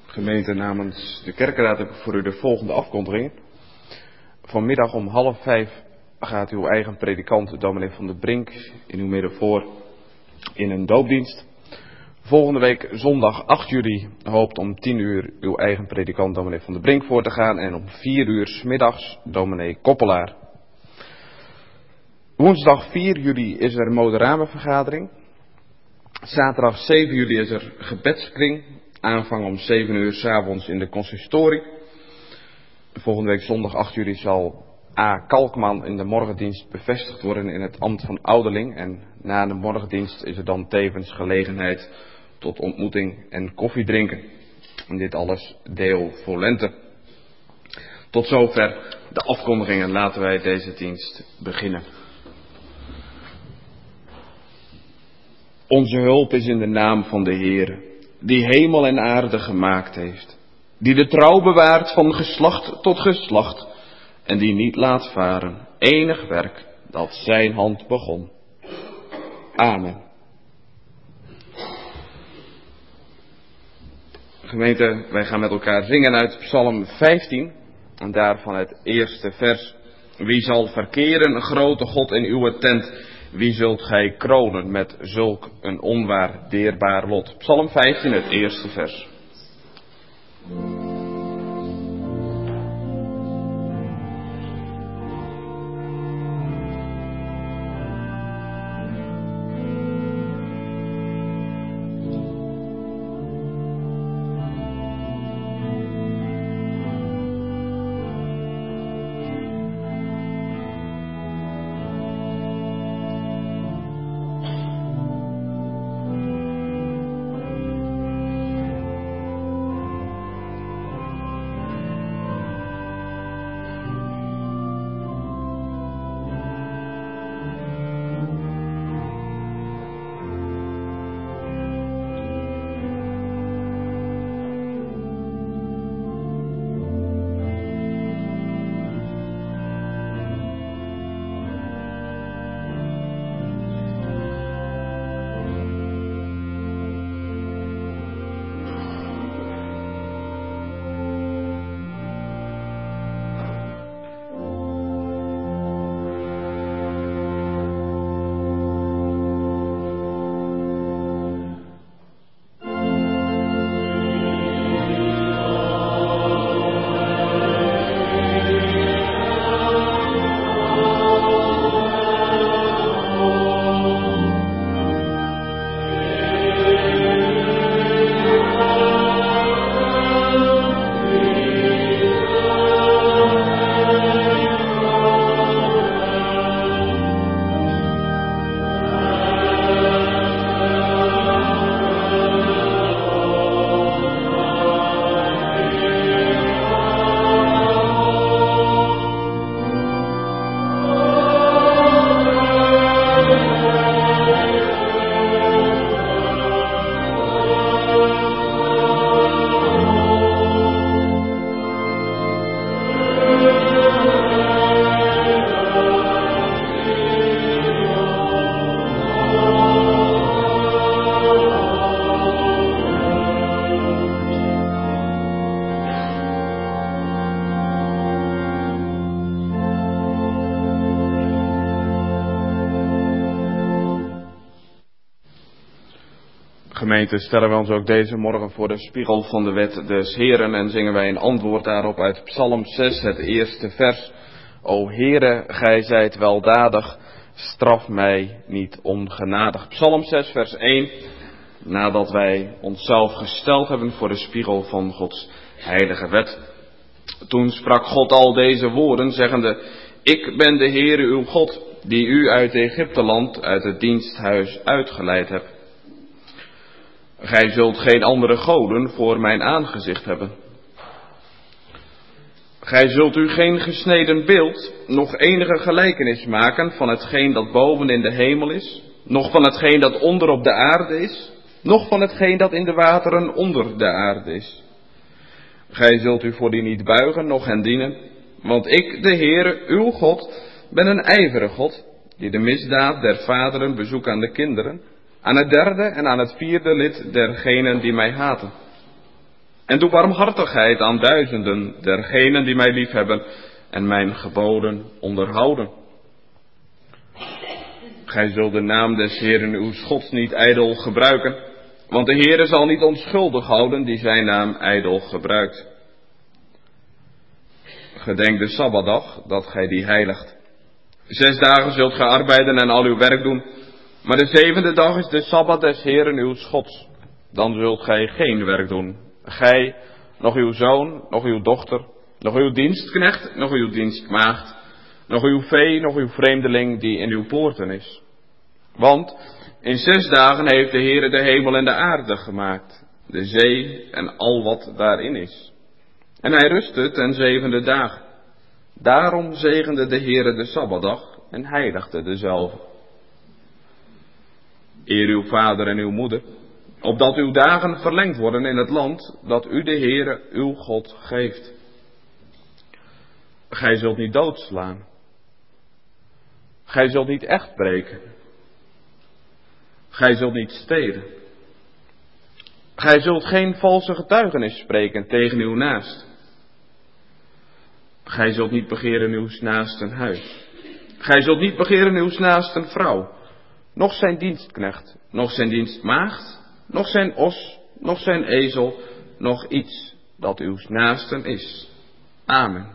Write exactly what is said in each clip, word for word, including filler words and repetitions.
Gemeente, namens de kerkenraad heb ik voor u de volgende afkondigingen. Vanmiddag om half vijf gaat uw eigen predikant, dominee Van der Brink, in uw midden voor in een doopdienst. Volgende week zondag acht juli hoopt om tien uur uw eigen predikant, dominee Van der Brink, voor te gaan. En om vier uur 's middags dominee Koppelaar. Woensdag vier juli is er moderamenvergadering. Zaterdag zeven juli is er gebedskring. Aanvang om zeven uur 's avonds in de consistorie. Volgende week zondag acht juli zal A. Kalkman in de morgendienst bevestigd worden in het ambt van ouderling. En na de morgendienst is er dan tevens gelegenheid tot ontmoeting en koffiedrinken. En dit alles deo volente. Tot zover de afkondigingen. Laten wij deze dienst beginnen. Onze hulp is in de naam van de Heere, die hemel en aarde gemaakt heeft, die de trouw bewaart van geslacht tot geslacht en die niet laat varen enig werk dat zijn hand begon. Amen. Gemeente, wij gaan met elkaar zingen uit Psalm vijftien en daarvan het eerste vers. Wie zal verkeren, grote God, in uw tent? Wie zult gij kronen met zulk een onwaardeerbaar lot? Psalm vijftien, het eerste vers. Gemeente, stellen we ons ook deze morgen voor de spiegel van de wet des Heeren en zingen wij een antwoord daarop uit Psalm zes, het eerste vers. O Heere, gij zijt weldadig, straf mij niet ongenadig. Psalm zes, vers één, nadat wij onszelf gesteld hebben voor de spiegel van Gods heilige wet. Toen sprak God al deze woorden, zeggende, ik ben de Heere uw God, die u uit Egypteland, uit het diensthuis uitgeleid hebt. Gij zult geen andere goden voor mijn aangezicht hebben. Gij zult u geen gesneden beeld, nog enige gelijkenis maken van hetgeen dat boven in de hemel is, noch van hetgeen dat onder op de aarde is, noch van hetgeen dat in de wateren onder de aarde is. Gij zult u voor die niet buigen, noch hen dienen, want ik, de Heere, uw God, ben een ijvere God, die de misdaad der vaderen bezoekt aan de kinderen, aan het derde en aan het vierde lid dergenen die mij haten. En doe barmhartigheid aan duizenden dergenen die mij liefhebben en mijn geboden onderhouden. Gij zult de naam des Heeren uw Gods niet ijdel gebruiken, want de Heere zal niet onschuldig houden die zijn naam ijdel gebruikt. Gedenk de Sabbatdag, dat gij die heiligt. Zes dagen zult gij arbeiden en al uw werk doen, maar de zevende dag is de Sabbat des Heeren uw Gods. Dan zult gij geen werk doen. Gij, nog uw zoon, nog uw dochter, nog uw dienstknecht, nog uw dienstmaagd, nog uw vee, nog uw vreemdeling die in uw poorten is. Want in zes dagen heeft de Heere de hemel en de aarde gemaakt, de zee en al wat daarin is. En hij rustte ten zevende dag. Daarom zegende de Heere de Sabbatdag en heiligde dezelve. Eer uw vader en uw moeder, opdat uw dagen verlengd worden in het land dat u de Heere uw God geeft. Gij zult niet doodslaan. Gij zult niet echt breken. Gij zult niet stelen. Gij zult geen valse getuigenis spreken tegen uw naast. Gij zult niet begeren uw naasten huis. Gij zult niet begeren uw naasten vrouw, noch zijn dienstknecht, noch zijn dienstmaagd, noch zijn os, noch zijn ezel, noch iets dat uw naasten is. Amen.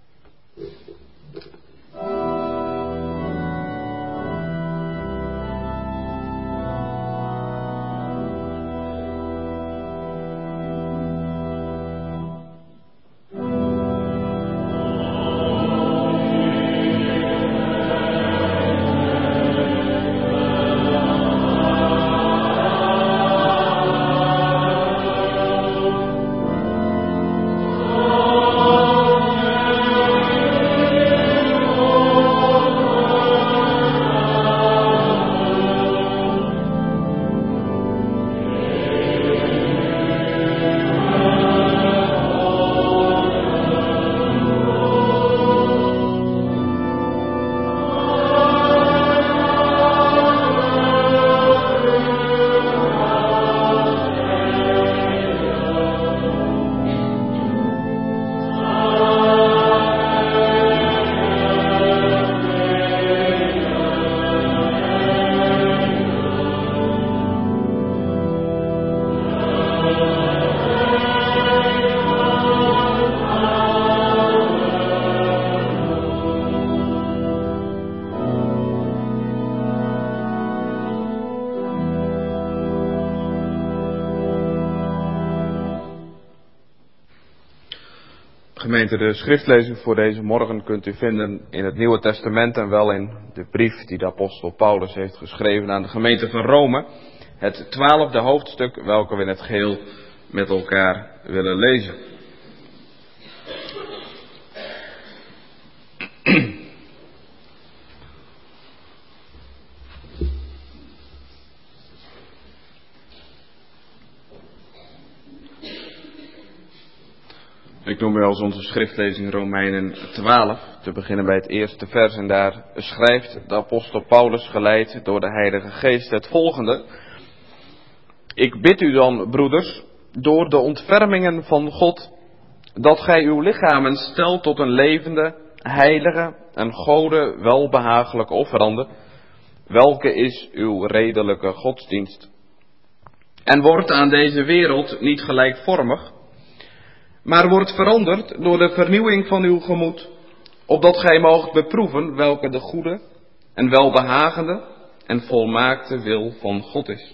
Gemeente, de schriftlezing voor deze morgen kunt u vinden in het Nieuwe Testament en wel in de brief die de apostel Paulus heeft geschreven aan de gemeente van Rome. Het twaalfde hoofdstuk, welke we in het geheel met elkaar willen lezen. Ik noem u als onze schriftlezing Romeinen twaalf, te beginnen bij het eerste vers. En daar schrijft de apostel Paulus, geleid door de Heilige Geest, het volgende. Ik bid u dan, broeders, door de ontfermingen van God, dat gij uw lichamen stelt tot een levende, heilige en Gode welbehagelijke offerande, welke is uw redelijke godsdienst. En wordt aan deze wereld niet gelijkvormig, maar wordt veranderd door de vernieuwing van uw gemoed, opdat gij moogt beproeven welke de goede en welbehagende en volmaakte wil van God is.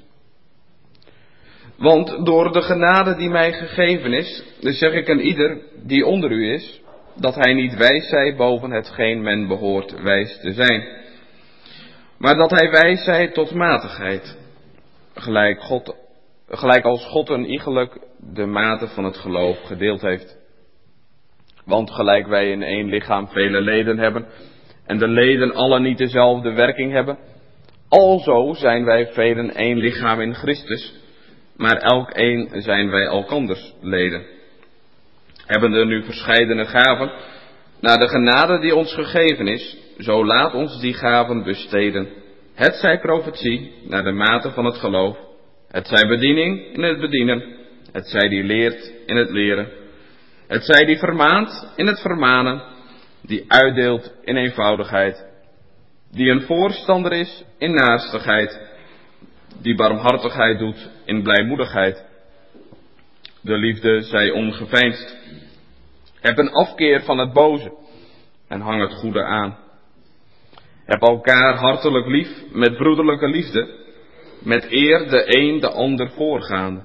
Want door de genade die mij gegeven is, dus zeg ik aan ieder die onder u is, dat hij niet wijs zij boven hetgeen men behoort wijs te zijn, maar dat hij wijs zij tot matigheid, gelijk God Gelijk als God een iegelijk de mate van het geloof gedeeld heeft. Want gelijk wij in één lichaam vele leden hebben, en de leden alle niet dezelfde werking hebben, alzo zijn wij velen één lichaam in Christus, maar elk één zijn wij elkanders leden. Hebbende nu verscheidene gaven, naar de genade die ons gegeven is, zo laat ons die gaven besteden. Het zij profetie, naar de mate van het geloof. Het zij bediening in het bedienen, het zij die leert in het leren, het zij die vermaant in het vermanen, die uitdeelt in eenvoudigheid, die een voorstander is in naastigheid, die barmhartigheid doet in blijmoedigheid. De liefde zij ongeveinsd. Heb een afkeer van het boze en hang het goede aan. Heb elkaar hartelijk lief met broederlijke liefde, met eer de een de ander voorgaande.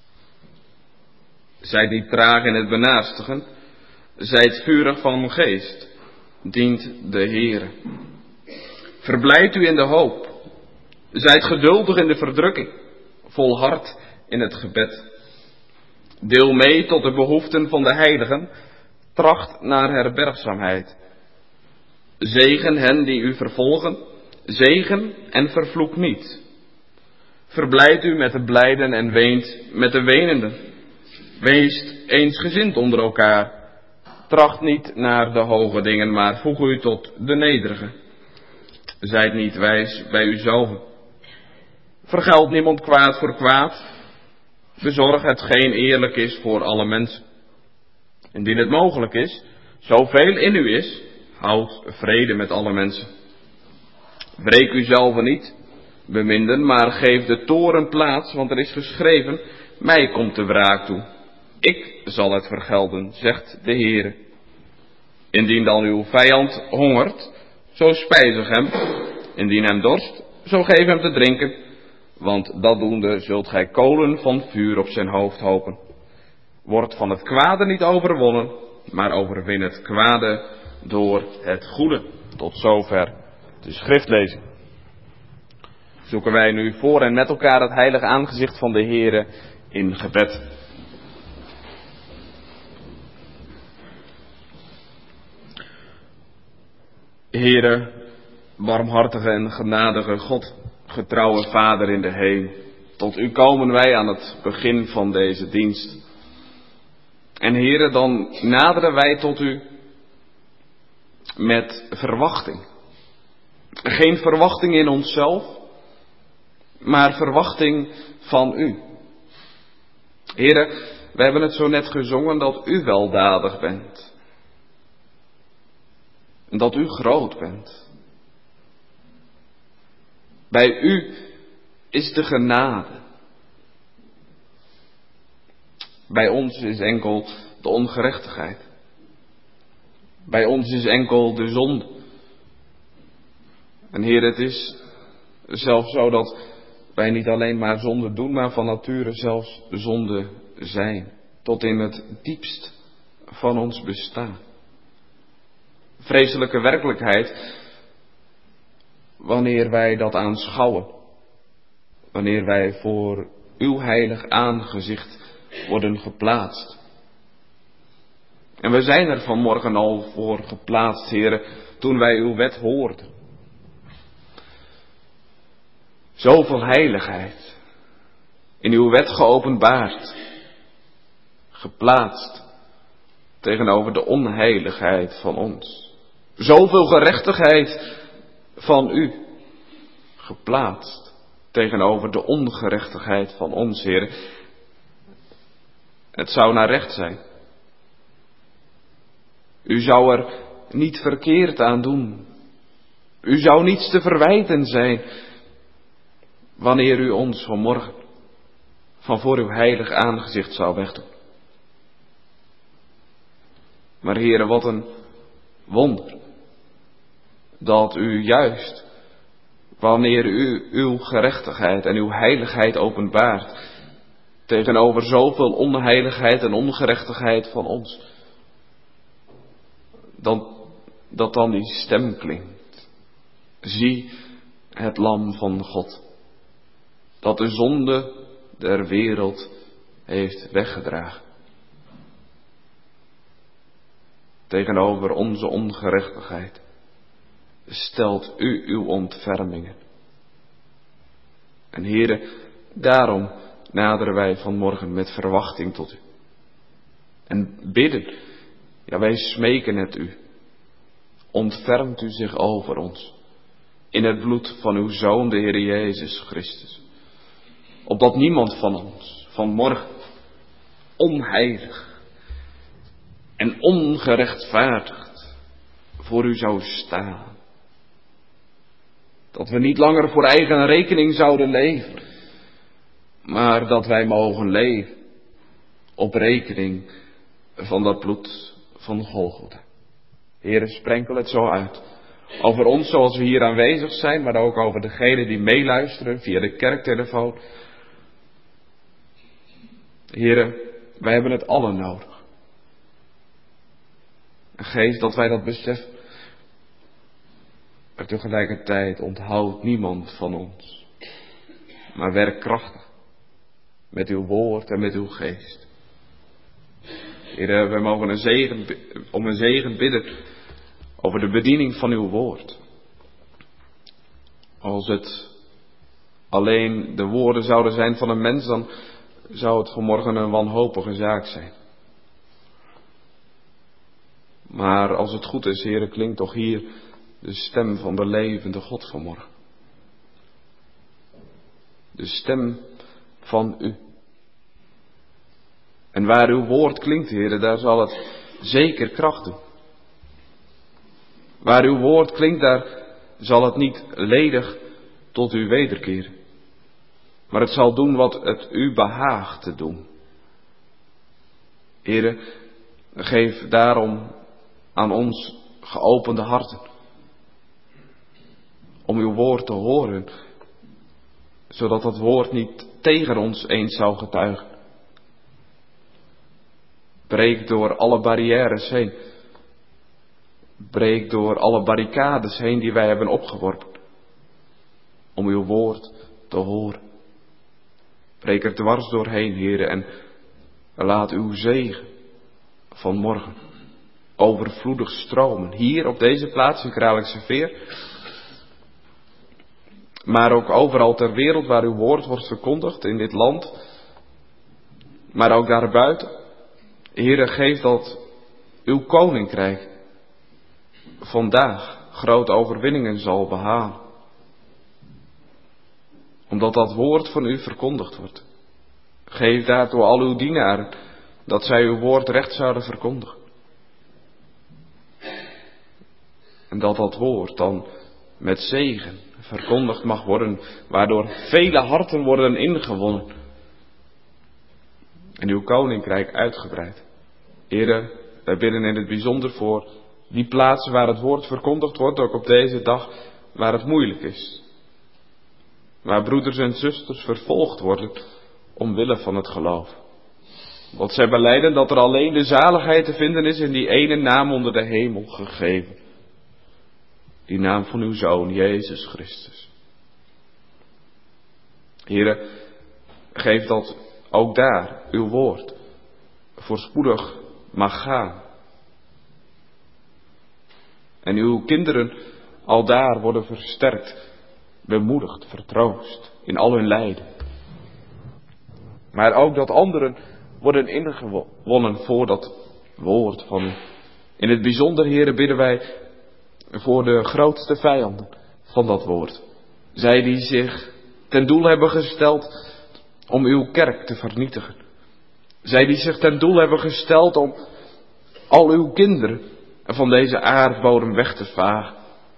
Zijt niet traag in het benaastigen, zijt vurig van geest, dient de Heere. Verblijd u in de hoop, zijt geduldig in de verdrukking, volhard in het gebed. Deel mee tot de behoeften van de heiligen, tracht naar herbergzaamheid. Zegen hen die u vervolgen, zegen en vervloek niet. Verblijd u met de blijden en weent met de wenenden. Wees eensgezind onder elkaar. Tracht niet naar de hoge dingen, maar voeg u tot de nederige. Zijt niet wijs bij uzelven. Vergeld niemand kwaad voor kwaad. Bezorg hetgeen eerlijk is voor alle mensen. Indien het mogelijk is, zoveel in u is, houd vrede met alle mensen. Wreek uzelven niet, beminden, maar geef de toorn plaats, want er is geschreven, mij komt de wraak toe. Ik zal het vergelden, zegt de Heere. Indien dan uw vijand hongert, zo spijzig hem. Indien hem dorst, zo geef hem te drinken. Want dat doende zult gij kolen van vuur op zijn hoofd hopen. Word van het kwade niet overwonnen, maar overwin het kwade door het goede. Tot zover de schriftlezing. Zoeken wij nu voor en met elkaar het heilige aangezicht van de Heere in gebed. Heere, barmhartige en genadige God, getrouwe Vader in de hemel, tot u komen wij aan het begin van deze dienst. En Heere, dan naderen wij tot u met verwachting. Geen verwachting in onszelf, maar verwachting van u. Heere, we hebben het zo net gezongen dat u weldadig bent. En dat u groot bent. Bij u is de genade. Bij ons is enkel de ongerechtigheid. Bij ons is enkel de zonde. En Heer, het is zelfs zo dat wij niet alleen maar zonde doen, maar van nature zelfs zonde zijn. Tot in het diepst van ons bestaan. Vreselijke werkelijkheid, wanneer wij dat aanschouwen. Wanneer wij voor uw heilig aangezicht worden geplaatst. En we zijn er vanmorgen al voor geplaatst, Heere, toen wij uw wet hoorden. Zoveel heiligheid, in uw wet geopenbaard, geplaatst tegenover de onheiligheid van ons. Zoveel gerechtigheid van u, geplaatst tegenover de ongerechtigheid van ons, Heer. Het zou naar recht zijn. U zou er niet verkeerd aan doen. U zou niets te verwijten zijn, wanneer u ons vanmorgen van voor uw heilig aangezicht zou wegdoen. Maar Heere, wat een wonder, dat u juist, wanneer u uw gerechtigheid en uw heiligheid openbaart, tegenover zoveel onheiligheid en ongerechtigheid van ons, dan, dat dan die stem klinkt. Zie het lam van God, dat de zonde der wereld heeft weggedragen. Tegenover onze ongerechtigheid stelt u uw ontfermingen. En Heere, daarom naderen wij vanmorgen met verwachting tot u. En bidden, ja, wij smeken het u. Ontfermt u zich over ons in het bloed van uw Zoon, de Heer Jezus Christus. Opdat niemand van ons vanmorgen onheilig en ongerechtvaardigd voor u zou staan. Dat we niet langer voor eigen rekening zouden leven, maar dat wij mogen leven op rekening van dat bloed van Golgotha. Heere, sprenkel het zo uit. Over ons zoals we hier aanwezig zijn, maar ook over degenen die meeluisteren via de kerktelefoon. Heere, wij hebben het allen nodig. En geef dat wij dat beseffen. Maar tegelijkertijd onthoudt niemand van ons. Maar werk krachtig. Met uw woord en met uw geest. Heere, wij mogen een zegen, om een zegen bidden over de bediening van uw woord. Als het alleen de woorden zouden zijn van een mens, dan zou het vanmorgen een wanhopige zaak zijn. Maar als het goed is, Heere, klinkt toch hier de stem van de levende God vanmorgen. De stem van u. En waar uw woord klinkt, Heere, daar zal het zeker kracht doen. Waar uw woord klinkt, daar zal het niet ledig tot u wederkeren. Maar het zal doen wat het u behaagt te doen. Heere, geef daarom aan ons geopende harten. Om uw woord te horen. Zodat dat woord niet tegen ons eens zou getuigen. Breek door alle barrières heen. Breek door alle barricades heen die wij hebben opgeworpen. Om uw woord te horen. Breek er dwars doorheen, Heere, en laat uw zegen van morgen overvloedig stromen. Hier op deze plaats in Kralingse Veer. Maar ook overal ter wereld waar uw woord wordt verkondigd in dit land. Maar ook daarbuiten. Heere, geef dat uw koninkrijk vandaag grote overwinningen zal behalen. Omdat dat woord van u verkondigd wordt. Geef daartoe al uw dienaren dat zij uw woord recht zouden verkondigen. En dat dat woord dan met zegen verkondigd mag worden, waardoor vele harten worden ingewonnen. En uw koninkrijk uitgebreid. Heere, wij bidden in het bijzonder voor die plaatsen waar het woord verkondigd wordt, ook op deze dag waar het moeilijk is. Waar broeders en zusters vervolgd worden omwille van het geloof. Want zij belijden dat er alleen de zaligheid te vinden is in die ene naam onder de hemel gegeven. Die naam van uw Zoon, Jezus Christus. Heere, geef dat ook daar uw woord voorspoedig mag gaan. En uw kinderen al daar worden versterkt, bemoedigd, vertroost in al hun lijden. Maar ook dat anderen worden ingewonnen voor dat woord van u. In het bijzonder, Heere, bidden wij voor de grootste vijanden van dat woord. Zij die zich ten doel hebben gesteld om uw kerk te vernietigen. Zij die zich ten doel hebben gesteld om al uw kinderen van deze aardbodem weg te vagen.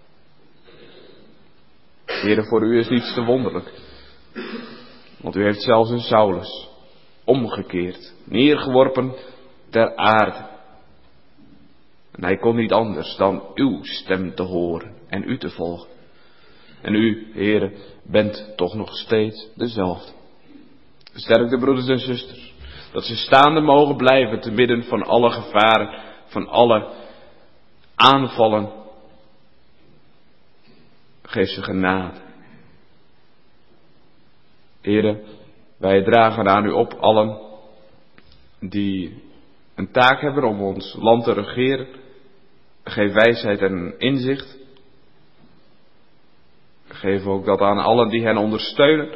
Heere, voor u is niets te wonderlijk. Want u heeft zelfs een Saulus omgekeerd, neergeworpen ter aarde. En hij kon niet anders dan uw stem te horen en u te volgen. En u, Heere, bent toch nog steeds dezelfde. Sterk de broeders en zusters, dat ze staande mogen blijven te midden van alle gevaren, van alle aanvallen. Geef ze genade. Heere, wij dragen aan u op allen die een taak hebben om ons land te regeren. Geef wijsheid en inzicht. Geef ook dat aan allen die hen ondersteunen.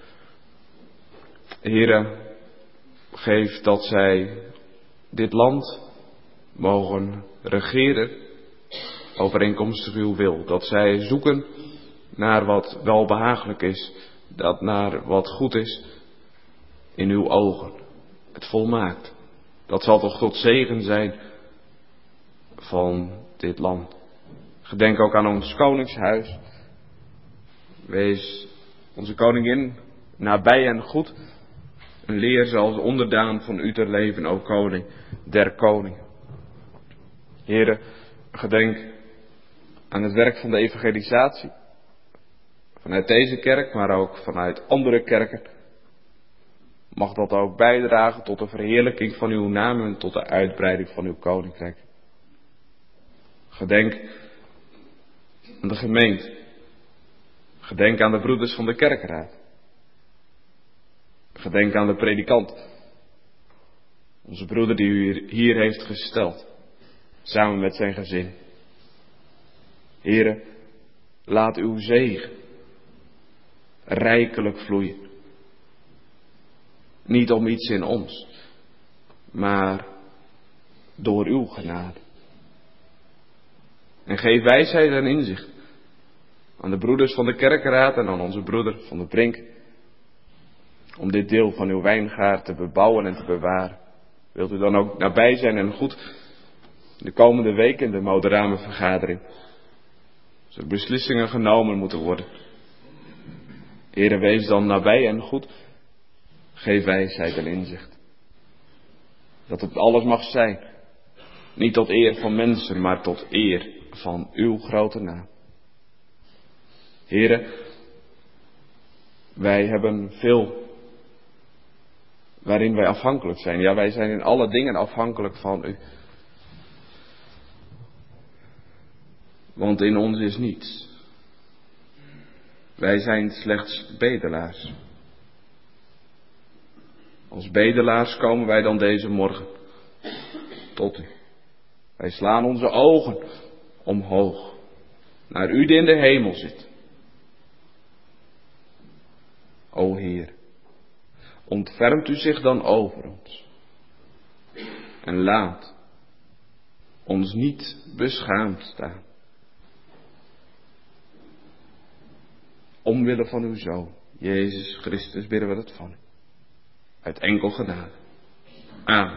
Heere, geef dat zij dit land mogen regeren overeenkomstig uw wil. Dat zij zoeken naar wat welbehagelijk is, dat naar wat goed is in uw ogen. Het volmaakt. Dat zal toch tot zegen zijn van dit land. Gedenk ook aan ons koningshuis. Wees onze koningin nabij en goed. En leer ze als onderdaan van u te leven, o koning der koningen. Heren, gedenk aan het werk van de evangelisatie. Vanuit deze kerk, maar ook vanuit andere kerken. Mag dat ook bijdragen tot de verheerlijking van uw naam en tot de uitbreiding van uw koninkrijk. Gedenk aan de gemeente. Gedenk aan de broeders van de kerkraad. Gedenk aan de predikant. Onze broeder die u hier heeft gesteld. Samen met zijn gezin. Here, laat uw zegen rijkelijk vloeien. Niet om iets in ons, maar door uw genade. En geef wijsheid en inzicht aan de broeders van de kerkraad en aan onze broeder van de Brink. Om dit deel van uw wijngaard te bebouwen en te bewaren. Wilt u dan ook nabij zijn en goed de komende week in de moderame vergadering. Als er beslissingen genomen moeten worden. Heere, wees dan nabij en goed. Geef wijsheid en inzicht. Dat het alles mag zijn. Niet tot eer van mensen, maar tot eer van uw grote naam. Heere, wij hebben veel waarin wij afhankelijk zijn. Ja, wij zijn in alle dingen afhankelijk van u. Want in ons is niets. Wij zijn slechts bedelaars. Als bedelaars komen wij dan deze morgen tot u. Wij slaan onze ogen omhoog naar u die in de hemel zit. O Heer, ontfermt u zich dan over ons en laat ons niet beschaamd staan. Omwille van uw Zoon, Jezus Christus, bidden we dat van u. Uit enkel genade. Amen.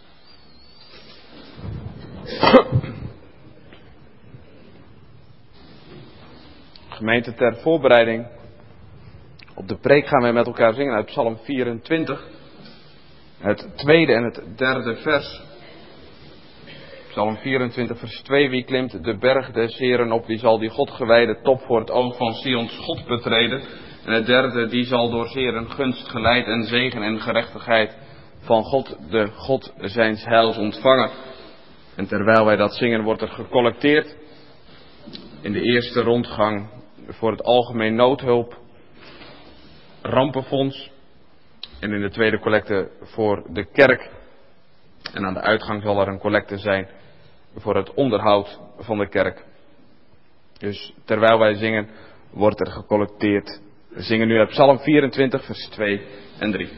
Gemeente, ter voorbereiding op de preek gaan wij met elkaar zingen uit Psalm vierentwintig. Het tweede en het derde vers. Psalm vierentwintig vers twee. Wie klimt de berg des Heren op, wie zal die Godgewijde top voor het oog van Sions God betreden. En het derde, die zal door Heren gunst geleid en zegen en gerechtigheid van God, de God zijns heils ontvangen. En terwijl wij dat zingen, wordt er gecollecteerd in de eerste rondgang voor het algemeen noodhulp rampenfonds. En in de tweede collecte voor de kerk. En aan de uitgang zal er een collecte zijn voor het onderhoud van de kerk. Dus terwijl wij zingen, wordt er gecollecteerd. We zingen nu uit Psalm vierentwintig, vers twee en drie.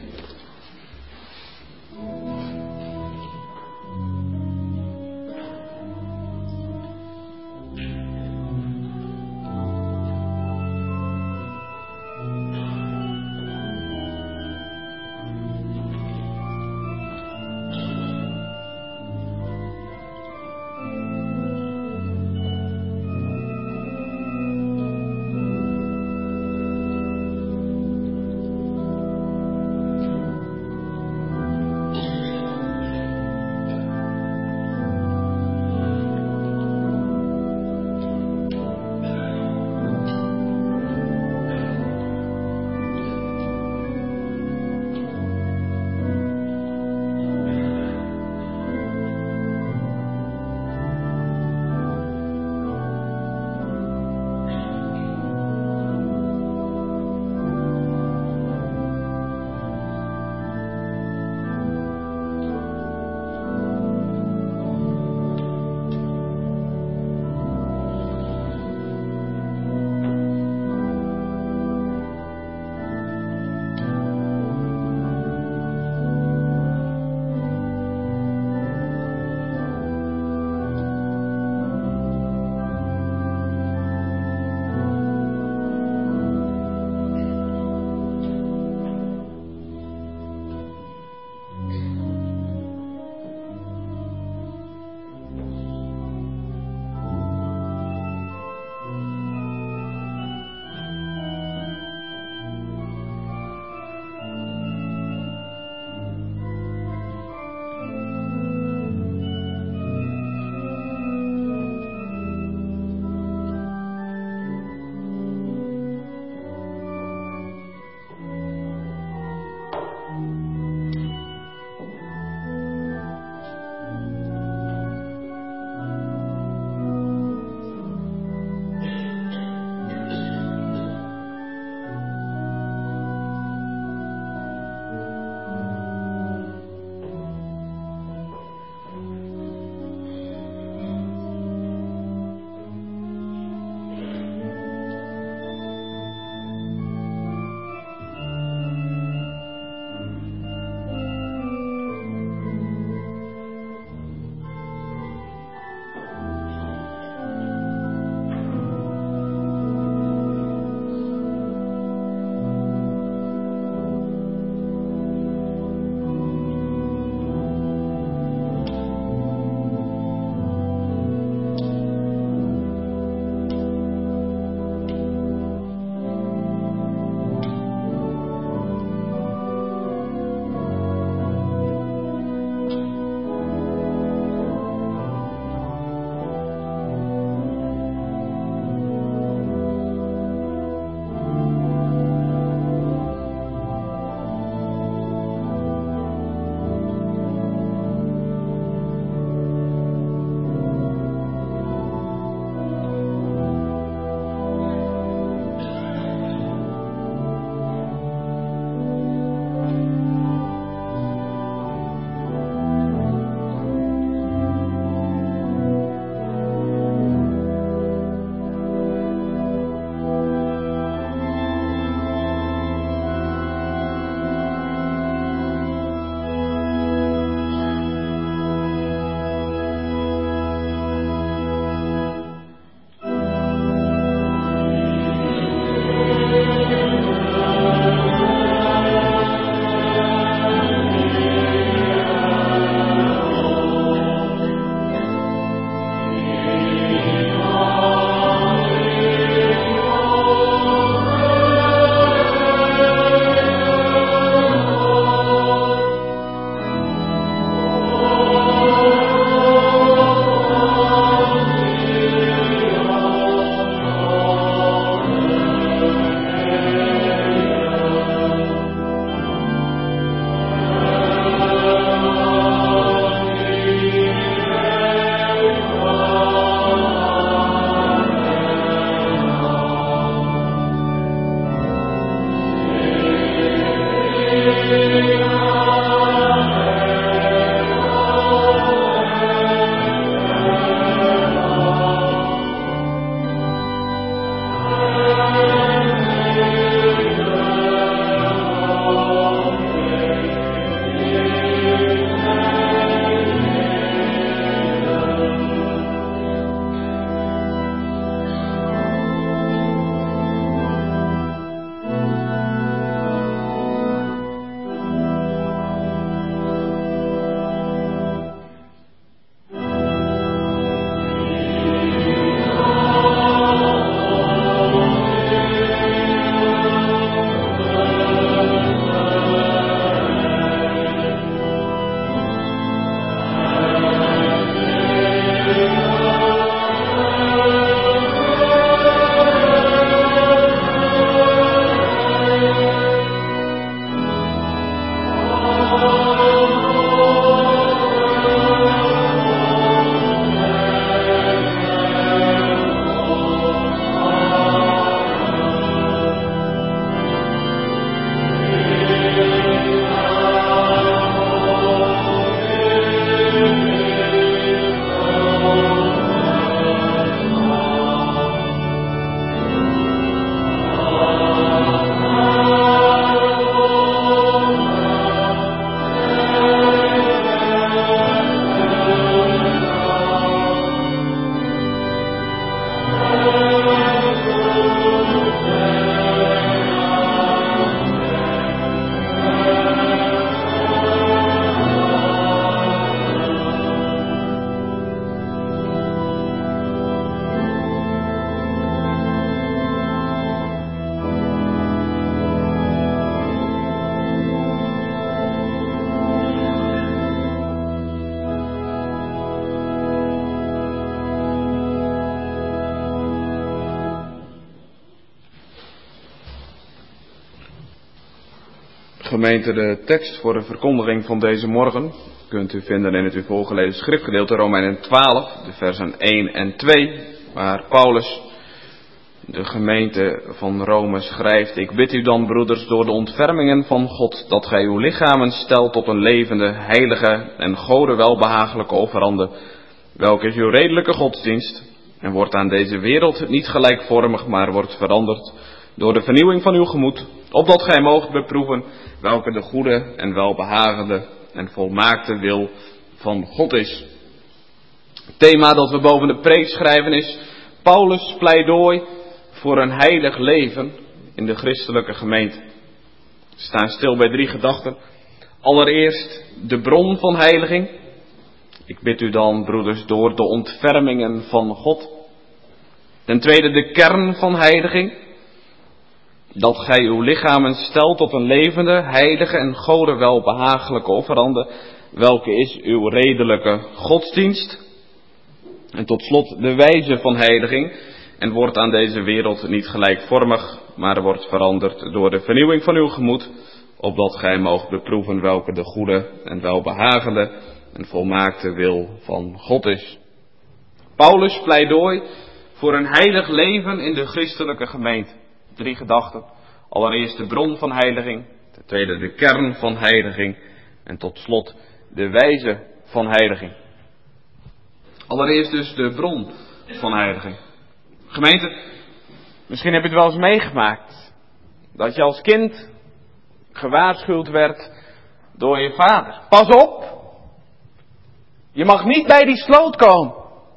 Gemeente, de tekst voor de verkondiging van deze morgen kunt u vinden in het u voorgelezen schriftgedeelte Romeinen twaalf, de versen één en twee, waar Paulus de gemeente van Rome schrijft: Ik bid u dan, broeders, door de ontfermingen van God, dat gij uw lichamen stelt tot een levende, heilige en Gode welbehagelijke offerande, welke is uw redelijke godsdienst, en wordt aan deze wereld niet gelijkvormig, maar wordt veranderd door de vernieuwing van uw gemoed, opdat gij moogt beproeven welke de goede en welbehagende en volmaakte wil van God is. Het thema dat we boven de preek schrijven is Paulus' pleidooi voor een heilig leven in de christelijke gemeente. We staan stil bij drie gedachten. Allereerst de bron van heiliging. Ik bid u dan, broeders, door de ontfermingen van God. Ten tweede de kern van heiliging. Dat gij uw lichamen stelt tot een levende, heilige en Gode welbehagelijke offerande, welke is uw redelijke godsdienst. En tot slot de wijze van heiliging, en wordt aan deze wereld niet gelijkvormig, maar wordt veranderd door de vernieuwing van uw gemoed, opdat gij moogt beproeven welke de goede en welbehagende en volmaakte wil van God is. Paulus' pleidooi voor een heilig leven in de christelijke gemeente. Drie gedachten. Allereerst de bron van heiliging. Ten tweede de kern van heiliging. En tot slot de wijze van heiliging. Allereerst dus de bron van heiliging. Gemeente, misschien heb je het wel eens meegemaakt. Dat je als kind gewaarschuwd werd door je vader. Pas op! Je mag niet bij die sloot komen.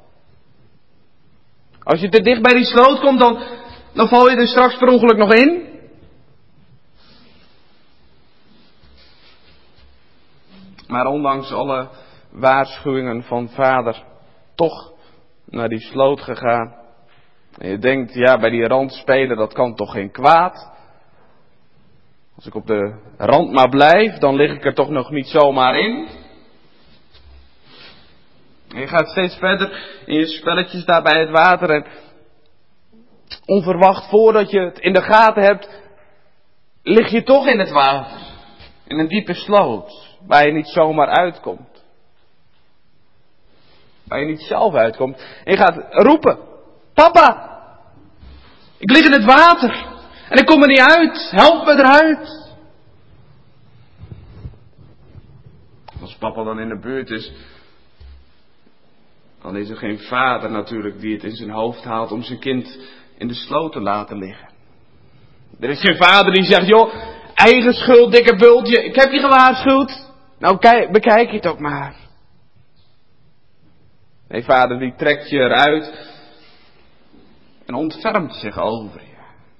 Als je te dicht bij die sloot komt, dan, dan val je er straks per ongeluk nog in. Maar ondanks alle waarschuwingen van vader, toch naar die sloot gegaan. En je denkt, ja, bij die rand spelen, dat kan toch geen kwaad. Als ik op de rand maar blijf, dan lig ik er toch nog niet zomaar in. En je gaat steeds verder in je spelletjes daar bij het water en onverwacht voordat je het in de gaten hebt, lig je toch in het water. In een diepe sloot, waar je niet zomaar uitkomt. Waar je niet zelf uitkomt. En je gaat roepen, papa, ik lig in het water en ik kom er niet uit, help me eruit. Als papa dan in de buurt is, dan is er geen vader natuurlijk die het in zijn hoofd haalt om zijn kind in de sloot te laten liggen. Er is geen vader die zegt, joh, eigen schuld, dikke bultje, ik heb je gewaarschuwd. Nou, kijk, bekijk je het ook maar. Nee, vader die trekt je eruit en ontfermt zich over je.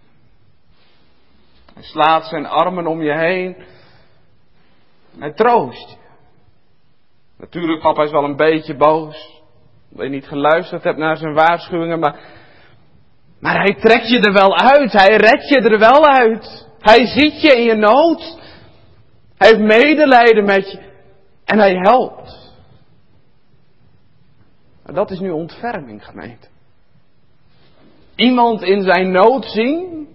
Hij slaat zijn armen om je heen. Hij troost je. Natuurlijk, papa is wel een beetje boos. Dat je niet geluisterd hebt naar zijn waarschuwingen, maar, maar hij trekt je er wel uit. Hij redt je er wel uit. Hij ziet je in je nood. Hij heeft medelijden met je. En hij helpt. Maar dat is nu ontferming, gemeente. Iemand in zijn nood zien.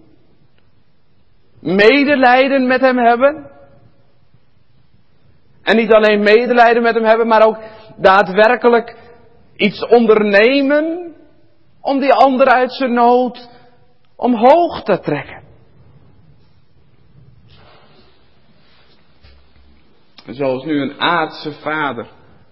Medelijden met hem hebben. En niet alleen medelijden met hem hebben, maar ook daadwerkelijk iets ondernemen om die ander uit zijn nood omhoog te trekken. Zoals nu een aardse vader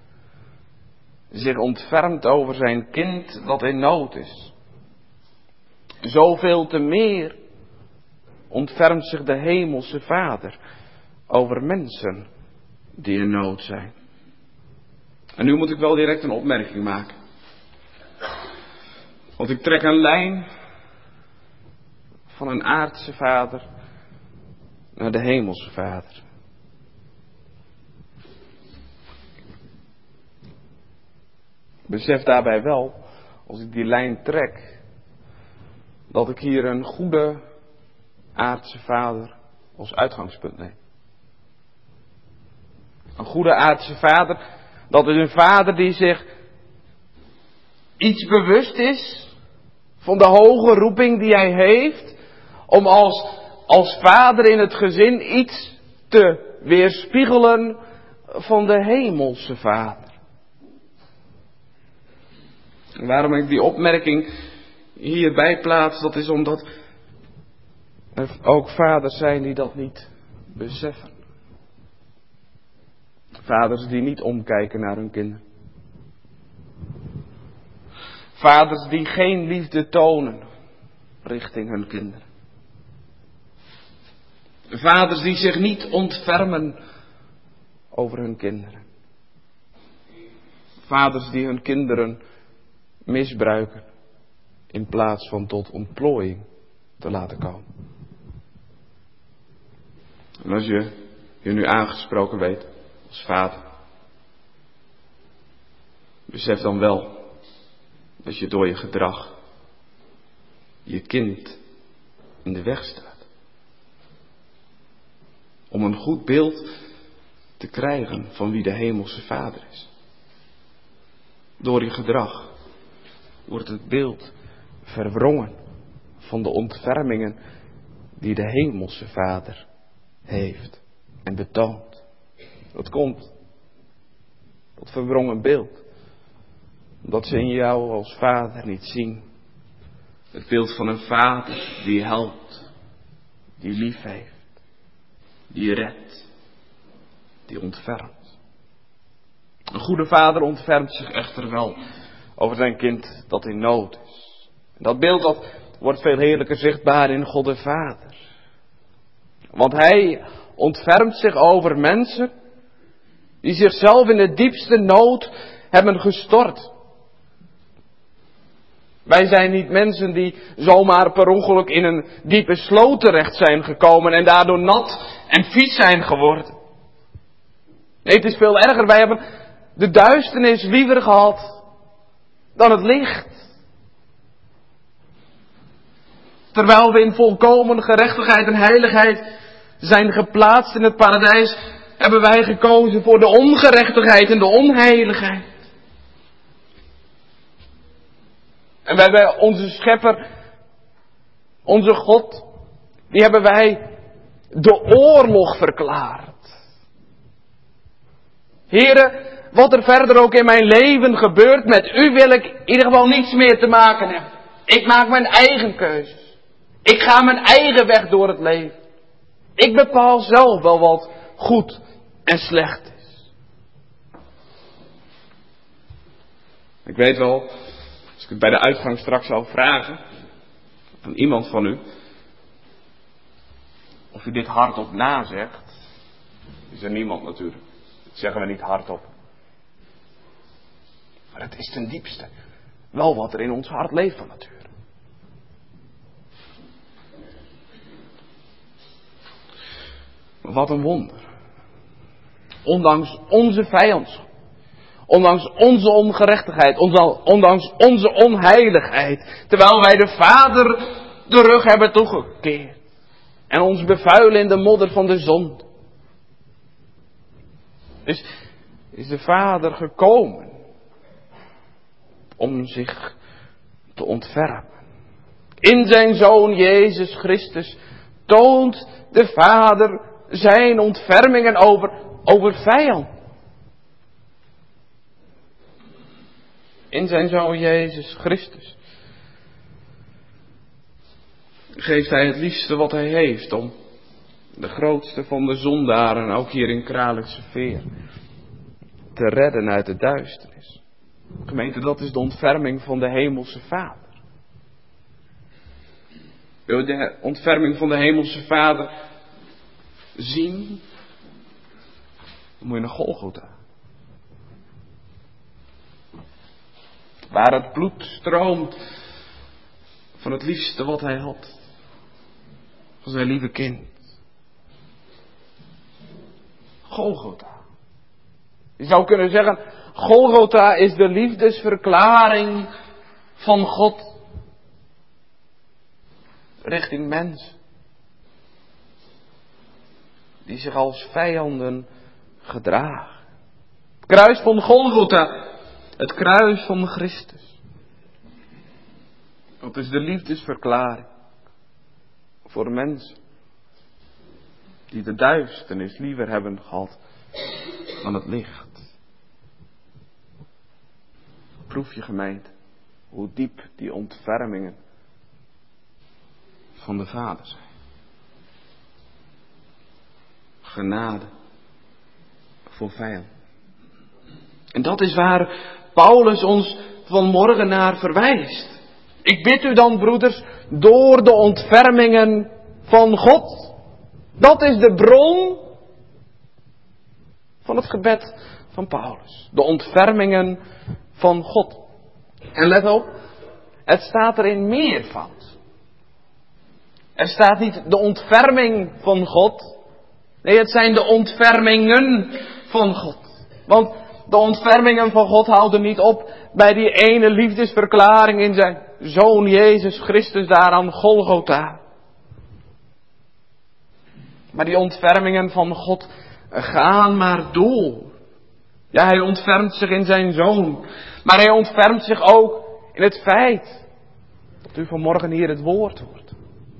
zich ontfermt over zijn kind dat in nood is. Zoveel te meer ontfermt zich de hemelse Vader over mensen die in nood zijn. En nu moet ik wel direct een opmerking maken. Want ik trek een lijn van een aardse vader naar de hemelse Vader. Besef daarbij wel, als ik die lijn trek, dat ik hier een goede aardse vader als uitgangspunt neem. Een goede aardse vader, dat is een vader die zich iets bewust is van de hoge roeping die hij heeft, om als, als vader in het gezin iets te weerspiegelen van de hemelse Vader. En waarom ik die opmerking hierbij plaats, dat is omdat er ook vaders zijn die dat niet beseffen. Vaders die niet omkijken naar hun kinderen. Vaders die geen liefde tonen richting hun kinderen. Vaders die zich niet ontfermen over hun kinderen. Vaders die hun kinderen misbruiken in plaats van tot ontplooiing te laten komen. En als je je nu aangesproken weet als vader, besef dan wel dat je door je gedrag je kind in de weg staat. Om een goed beeld te krijgen van wie de hemelse Vader is. Door je gedrag wordt het beeld verwrongen van de ontfermingen die de hemelse Vader heeft en betoont. Dat komt, dat verwrongen beeld, omdat ze in jou als vader niet zien. Het beeld van een vader die helpt, die lief heeft, die redt, die ontfermt. Een goede vader ontfermt zich echter wel over zijn kind dat in nood is. En dat beeld dat wordt veel heerlijker zichtbaar in God de Vader. Want hij ontfermt zich over mensen die zichzelf in de diepste nood hebben gestort. Wij zijn niet mensen die zomaar per ongeluk in een diepe sloot terecht zijn gekomen en daardoor nat en vies zijn geworden. Nee, het is veel erger. Wij hebben de duisternis liever gehad dan het licht. Terwijl we in volkomen gerechtigheid en heiligheid zijn geplaatst in het paradijs, hebben wij gekozen voor de ongerechtigheid en de onheiligheid. En wij hebben onze schepper, onze God, die hebben wij de oorlog verklaard. Heren, wat er verder ook in mijn leven gebeurt, met u wil ik in ieder geval niets meer te maken hebben. Ik maak mijn eigen keuzes. Ik ga mijn eigen weg door het leven. Ik bepaal zelf wel wat goed en slecht is. Ik weet wel, als ik het bij de uitgang straks zou vragen aan iemand van u, of u dit hardop nazegt, is er niemand natuurlijk. Dat zeggen we niet hardop. Maar het is ten diepste wel wat er in ons hart leeft van nature. Wat een wonder. Ondanks onze vijandschap. Ondanks onze ongerechtigheid. Ondanks onze onheiligheid. Terwijl wij de Vader de rug hebben toegekeerd. En ons bevuilen in de modder van de zonde. Dus is de Vader gekomen. Om zich te ontfermen. In zijn Zoon Jezus Christus toont de Vader zijn ontfermingen over, over vijand. In zijn Zoon Jezus Christus geeft hij het liefste wat hij heeft om de grootste van de zondaren, ook hier in Kralingse Veer, te redden uit de duisternis. Gemeente, dat is de ontferming van de hemelse Vader. Wil je de ontferming van de hemelse Vader zien? Dan moet je naar Golgotha. Waar het bloed stroomt van het liefste wat hij had. Van zijn lieve kind. Golgotha. Je zou kunnen zeggen, Golgotha is de liefdesverklaring van God richting mensen. Die zich als vijanden gedragen. Het kruis van Golgotha. Het kruis van Christus. Dat is de liefdesverklaring voor mensen. Die de duisternis liever hebben gehad dan het licht. Proef je gemeente hoe diep die ontfermingen van de Vader zijn. Genade voor vijand. En dat is waar Paulus ons vanmorgen naar verwijst. Ik bid u dan, broeders, door de ontfermingen van God. Dat is de bron van het gebed van Paulus. De ontfermingen van God. En let op, het staat er in meervoud. Er staat niet de ontferming van God. Nee, het zijn de ontfermingen van God. Want de ontfermingen van God houden niet op bij die ene liefdesverklaring in zijn Zoon Jezus Christus daar aan Golgotha. Maar die ontfermingen van God gaan maar door. Ja, hij ontfermt zich in zijn Zoon. Maar hij ontfermt zich ook in het feit dat u vanmorgen hier het woord hoort.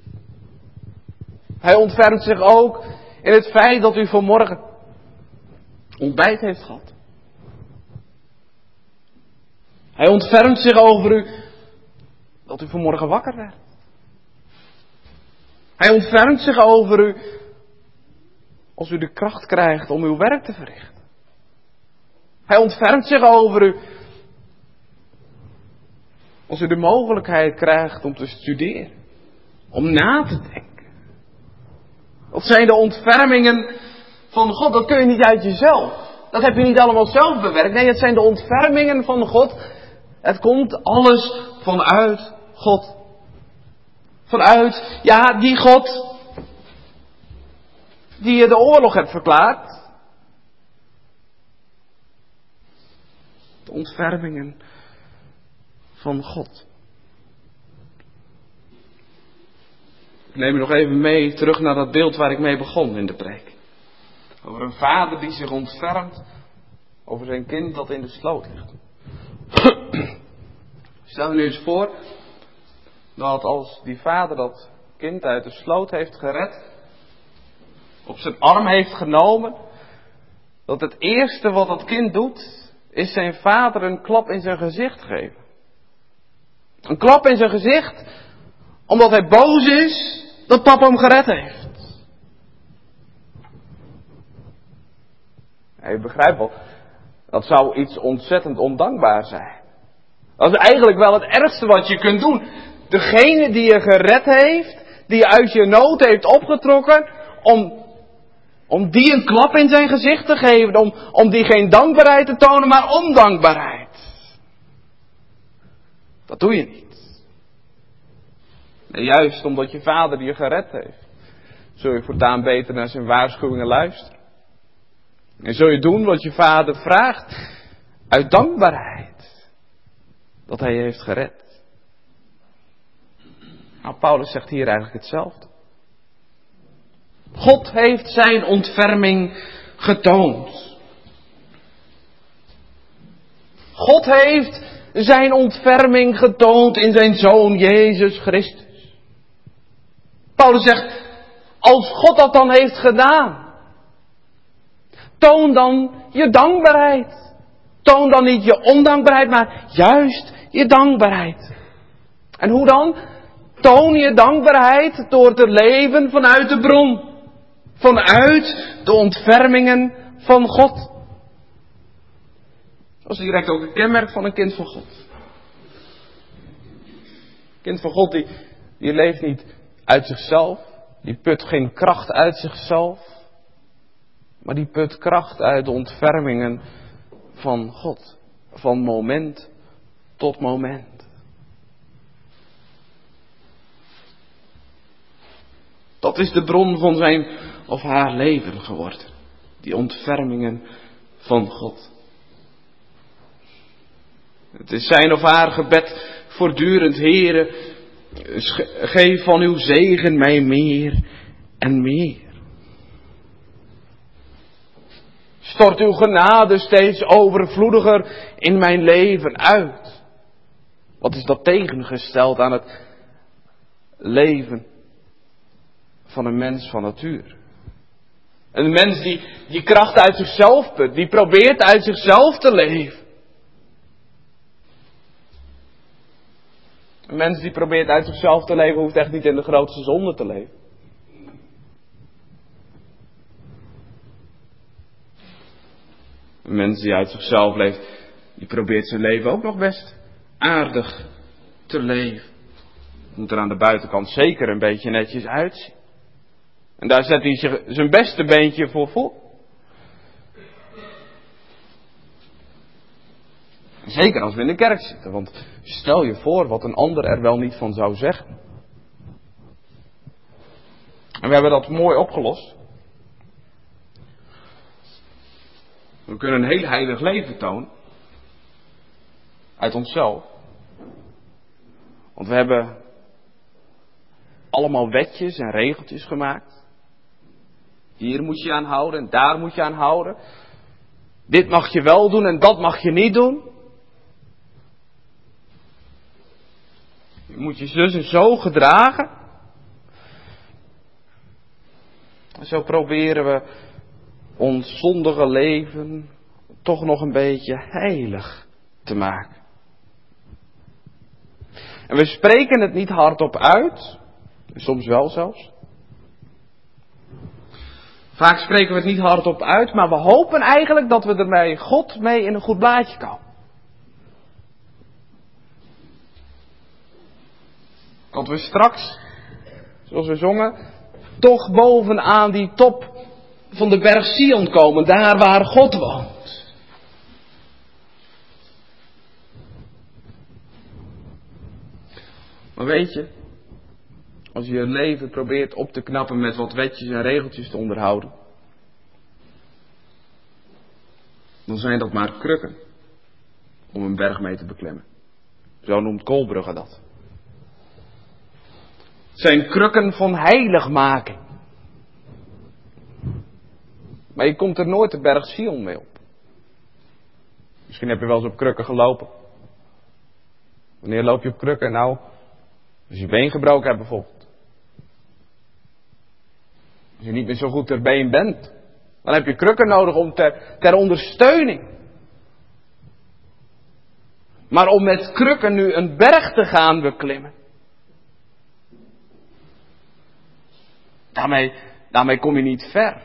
Hij ontfermt zich ook in het feit dat u vanmorgen ontbijt heeft gehad. Hij ontfermt zich over u dat u vanmorgen wakker werd. Hij ontfermt zich over u als u de kracht krijgt om uw werk te verrichten. Hij ontfermt zich over u als u de mogelijkheid krijgt om te studeren. Om na te denken. Dat zijn de ontfermingen van God. Dat kun je niet uit jezelf. Dat heb je niet allemaal zelf bewerkt. Nee, het zijn de ontfermingen van God. Het komt alles vanuit God. Vanuit, ja, die God die je de oorlog hebt verklaard. De ontfermingen van God. Ik neem je nog even mee terug naar dat beeld waar ik mee begon in de preek. Over een vader die zich ontfermt over zijn kind dat in de sloot ligt. Stel je nu eens voor dat als die vader dat kind uit de sloot heeft gered, op zijn arm heeft genomen, dat het eerste wat dat kind doet, is zijn vader een klap in zijn gezicht geven. Een klap in zijn gezicht, omdat hij boos is dat papa hem gered heeft. Ja, je begrijpt wel, dat zou iets ontzettend ondankbaar zijn. Dat is eigenlijk wel het ergste wat je kunt doen. Degene die je gered heeft, die je uit je nood heeft opgetrokken, om, om die een klap in zijn gezicht te geven, om, om die geen dankbaarheid te tonen, maar ondankbaarheid. Dat doe je niet. En juist omdat je vader je gered heeft, zul je voortaan beter naar zijn waarschuwingen luisteren. En zul je doen wat je vader vraagt, uit dankbaarheid, dat hij je heeft gered. Nou, Paulus zegt hier eigenlijk hetzelfde. God heeft zijn ontferming getoond. God heeft zijn ontferming getoond in zijn Zoon Jezus Christus. Paulus zegt, als God dat dan heeft gedaan, toon dan je dankbaarheid. Toon dan niet je ondankbaarheid, maar juist je dankbaarheid. En hoe dan? Toon je dankbaarheid door te leven vanuit de bron. Vanuit de ontfermingen van God. Dat is direct ook een kenmerk van een kind van God. Een kind van God die, die leeft niet uit zichzelf. Die put geen kracht uit zichzelf. Maar die put kracht uit de ontfermingen van God. Van moment tot moment. Dat is de bron van zijn of haar leven geworden. Die ontfermingen van God. Het is zijn of haar gebed voortdurend, Heere, geef van uw zegen mij meer en meer. Stort uw genade steeds overvloediger in mijn leven uit. Wat is dat tegengesteld aan het leven van een mens van natuur? Een mens die, die kracht uit zichzelf put, die probeert uit zichzelf te leven. Een mens die probeert uit zichzelf te leven, hoeft echt niet in de grootste zonde te leven. Een mens die uit zichzelf leeft, die probeert zijn leven ook nog best aardig te leven. Moet er aan de buitenkant zeker een beetje netjes uitzien. En daar zet hij zich zijn beste beentje voor voor. Zeker als we in de kerk zitten, want stel je voor wat een ander er wel niet van zou zeggen. En we hebben dat mooi opgelost. We kunnen een heel heilig leven tonen. Uit onszelf. Want we hebben allemaal wetjes en regeltjes gemaakt. Hier moet je aan houden en daar moet je aan houden. Dit mag je wel doen en dat mag je niet doen. Je moet je zus en zo gedragen. En zo proberen we ons zondige leven toch nog een beetje heilig te maken. En we spreken het niet hardop uit. Soms wel zelfs. Vaak spreken we het niet hardop uit, maar we hopen eigenlijk dat we ermee God mee in een goed blaadje komen. Dat we straks, zoals we zongen, toch bovenaan die top van de berg Sion komen, daar waar God woont. Maar weet je, als je je leven probeert op te knappen met wat wetjes en regeltjes te onderhouden, dan zijn dat maar krukken om een berg mee te beklimmen. Zo noemt Kolbrugge dat. Het zijn krukken van heiligmaking. Maar je komt er nooit de berg Sion mee op. Misschien heb je wel eens op krukken gelopen. Wanneer loop je op krukken? Nou, als je je been gebroken hebt bijvoorbeeld. Als je niet meer zo goed ter been bent. Dan heb je krukken nodig om ter, ter ondersteuning. Maar om met krukken nu een berg te gaan beklimmen. Daarmee, daarmee kom je niet ver.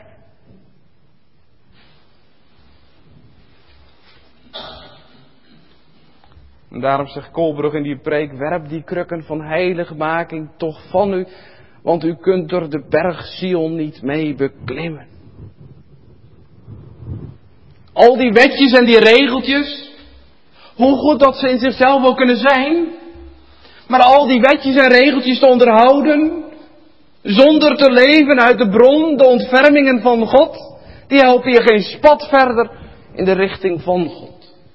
En daarom zegt Kolbrugge in die preek, werp die krukken van heiligmaking toch van u, want u kunt er de berg Sion niet mee beklimmen. Al die wetjes en die regeltjes, hoe goed dat ze in zichzelf wel kunnen zijn, maar al die wetjes en regeltjes te onderhouden, zonder te leven uit de bron, de ontfermingen van God, die helpen je geen spat verder in de richting van God.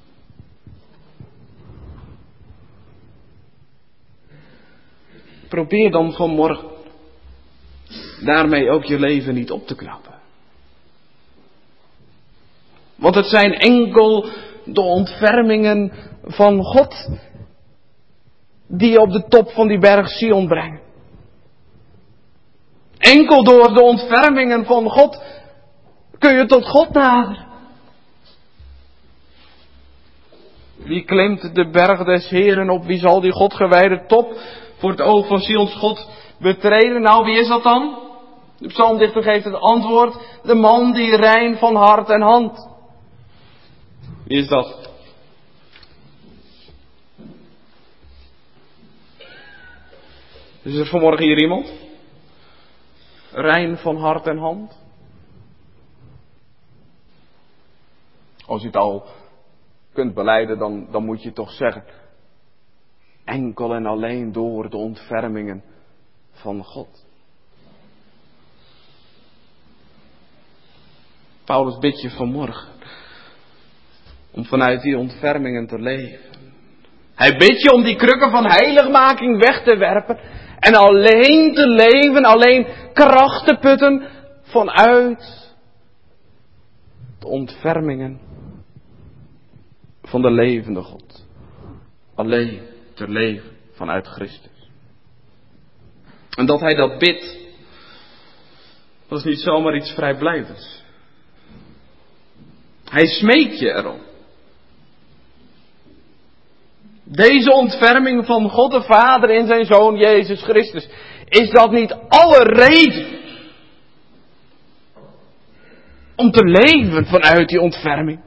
Probeer dan vanmorgen daarmee ook je leven niet op te knappen. Want het zijn enkel de ontfermingen van God die je op de top van die berg Sion brengen. Enkel door de ontfermingen van God kun je tot God naderen. Wie klimt de berg des Heren op? Wie zal die Godgewijde top voor het oog van Sions God betreden? Nou, wie is dat dan? De psalmdichter geeft het antwoord. De man die rein van hart en hand. Wie is dat? Is er vanmorgen hier iemand? Rein van hart en hand? Als je het al kunt belijden, dan, dan moet je toch zeggen. Enkel en alleen door de ontfermingen van God. Paulus bidt je vanmorgen om vanuit die ontfermingen te leven. Hij bidt je om die krukken van heiligmaking weg te werpen en alleen te leven, alleen kracht te putten vanuit de ontfermingen van de levende God. Alleen te leven vanuit Christus. En dat hij dat bidt, Dat is niet zomaar iets vrijblijvends. Hij smeekt je erom. Deze ontferming van God de Vader in zijn Zoon Jezus Christus. Is dat niet alle reden om te leven vanuit die ontferming?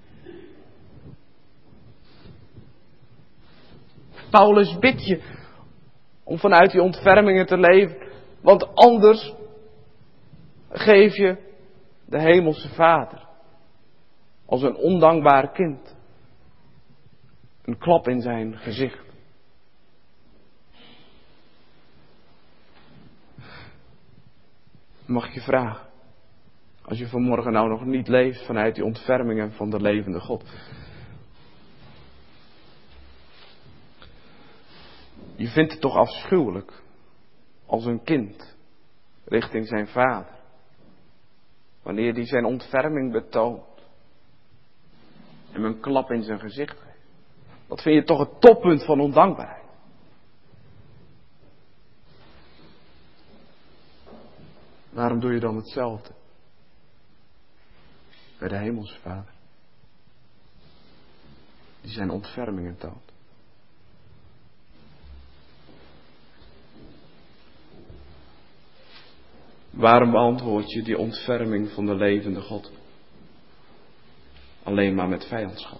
Paulus bidt je om vanuit die ontfermingen te leven. Want anders geef je de Hemelse Vader als een ondankbaar kind een klap in zijn gezicht. Mag ik je vragen, als je vanmorgen nou nog niet leeft vanuit die ontfermingen van de levende God. Je vindt het toch afschuwelijk als een kind richting zijn vader. Wanneer die zijn ontferming betoont. En hem een klap in zijn gezicht geeft. Dat vind je toch het toppunt van ondankbaarheid. Waarom doe je dan hetzelfde? Bij de Hemelse Vader. Die zijn ontfermingen toont. Waarom beantwoord je die ontferming van de levende God alleen maar met vijandschap?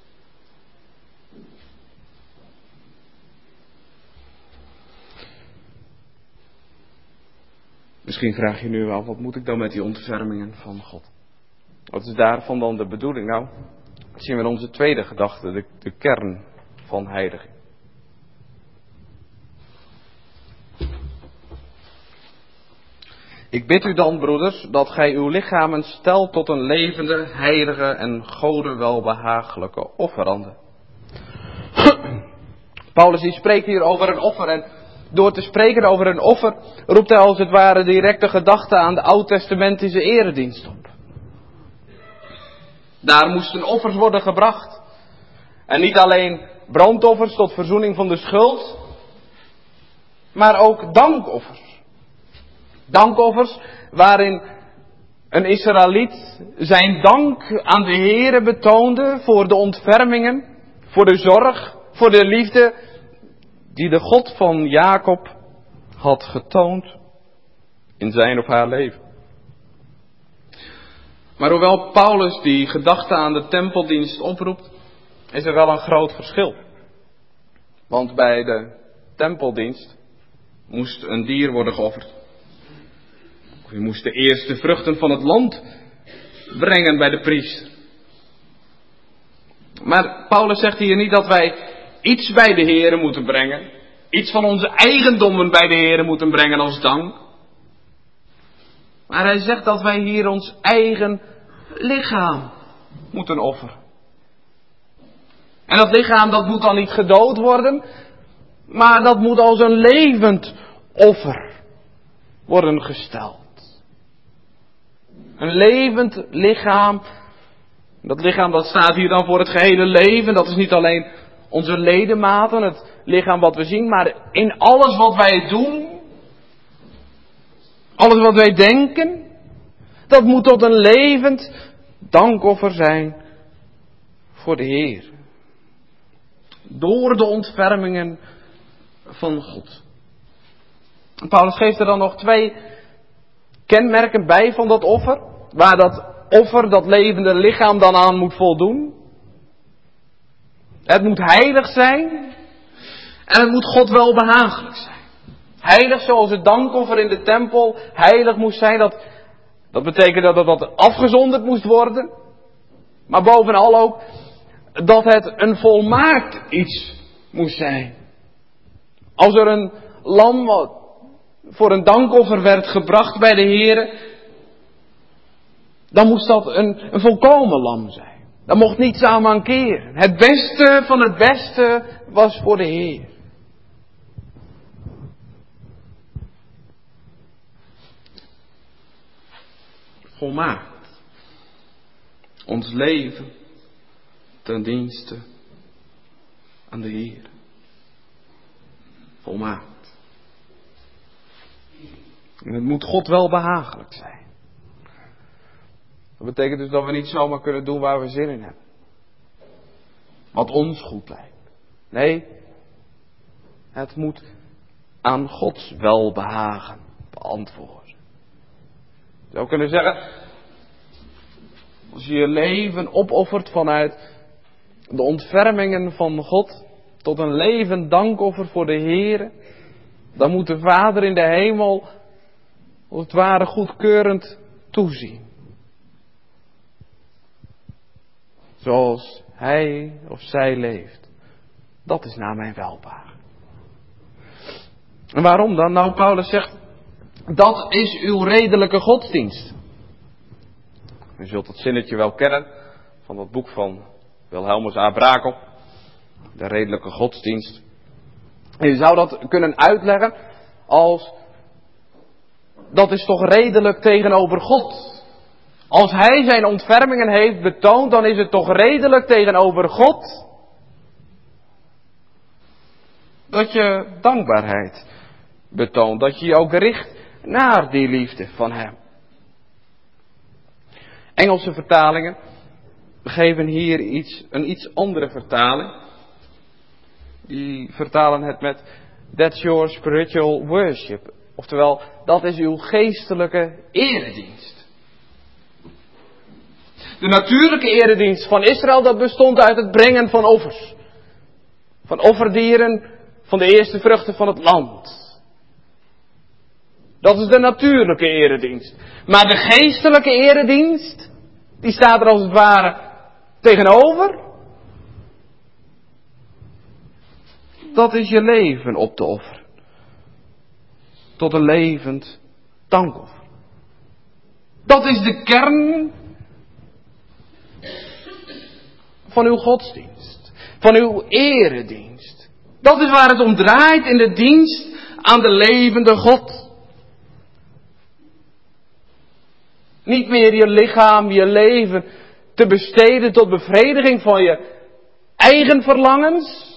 Misschien vraag je nu wel, wat moet ik dan met die ontfermingen van God? Wat is daarvan dan de bedoeling? Nou, dat zien we in onze tweede gedachte, de, de kern van heiliging. Ik bid u dan, broeders, dat gij uw lichamen stelt tot een levende, heilige en Gode welbehagelijke offerande. Paulus die spreekt hier over een offer en door te spreken over een offer roept hij als het ware directe gedachten aan de oud-testamentische eredienst op. Daar moesten offers worden gebracht. En niet alleen brandoffers tot verzoening van de schuld, maar ook dankoffers. Dankoffers waarin een Israëliet zijn dank aan de Heere betoonde voor de ontfermingen, voor de zorg, voor de liefde die de God van Jacob had getoond in zijn of haar leven. Maar hoewel Paulus die gedachte aan de tempeldienst oproept, is er wel een groot verschil. Want bij de tempeldienst moest een dier worden geofferd. Of je moest de eerste vruchten van het land brengen bij de priester. Maar Paulus zegt hier niet dat wij iets bij de Heere moeten brengen. Iets van onze eigendommen bij de Heere moeten brengen als dank. Maar hij zegt dat wij hier ons eigen lichaam moeten offeren. En dat lichaam dat moet dan niet gedood worden. Maar dat moet als een levend offer worden gesteld. Een levend lichaam. Dat lichaam dat staat hier dan voor het gehele leven. Dat is niet alleen onze ledematen, het lichaam wat we zien. Maar in alles wat wij doen. Alles wat wij denken. Dat moet tot een levend dankoffer zijn voor de Heer. Door de ontfermingen van God. En Paulus geeft er dan nog twee kenmerken bij van dat offer. Waar dat offer, dat levende lichaam dan aan moet voldoen. Het moet heilig zijn. En het moet God wel behagelijk zijn. Heilig zoals het dankoffer in de tempel heilig moest zijn. Dat, dat betekent dat dat afgezonderd moest worden. Maar bovenal ook dat het een volmaakt iets moest zijn. Als er een lam voor een dankoffer werd gebracht bij de Heere, dan moest dat een, een volkomen lam zijn. Daar mocht niets aan mankeren. Het beste van het beste was voor de Heer. Volmaakt. Ons leven ten dienste aan de Heer. Volmaakt. En het moet God wel behagelijk zijn. Dat betekent dus dat we niet zomaar kunnen doen waar we zin in hebben. Wat ons goed lijkt. Nee, het moet aan Gods welbehagen beantwoorden. Je zou kunnen zeggen, als je je leven opoffert vanuit de ontfermingen van God tot een levend dankoffer voor de Heere, dan moet de Vader in de hemel als het ware goedkeurend toezien. Zoals hij of zij leeft. Dat is naar mijn welbehagen. En waarom dan? Nou, Paulus zegt, dat is uw redelijke godsdienst. U zult het zinnetje wel kennen van dat boek van Wilhelmus A. Brakel. De redelijke godsdienst. En je zou dat kunnen uitleggen als, dat is toch redelijk tegenover God. Als hij zijn ontfermingen heeft betoond, dan is het toch redelijk tegenover God dat je dankbaarheid betoont. Dat je je ook richt naar die liefde van hem. Engelse vertalingen geven hier iets, een iets andere vertaling. Die vertalen het met that's your spiritual worship. Oftewel, dat is uw geestelijke eredienst. De natuurlijke eredienst van Israël, dat bestond uit het brengen van offers. Van offerdieren van de eerste vruchten van het land. Dat is de natuurlijke eredienst. Maar de geestelijke eredienst, die staat er als het ware tegenover. Dat is je leven op te offeren. Tot een levend dankoffer. Dat is de kern van uw godsdienst. Van uw eredienst. Dat is waar het om draait in de dienst aan de levende God. Niet meer je lichaam, je leven te besteden tot bevrediging van je eigen verlangens.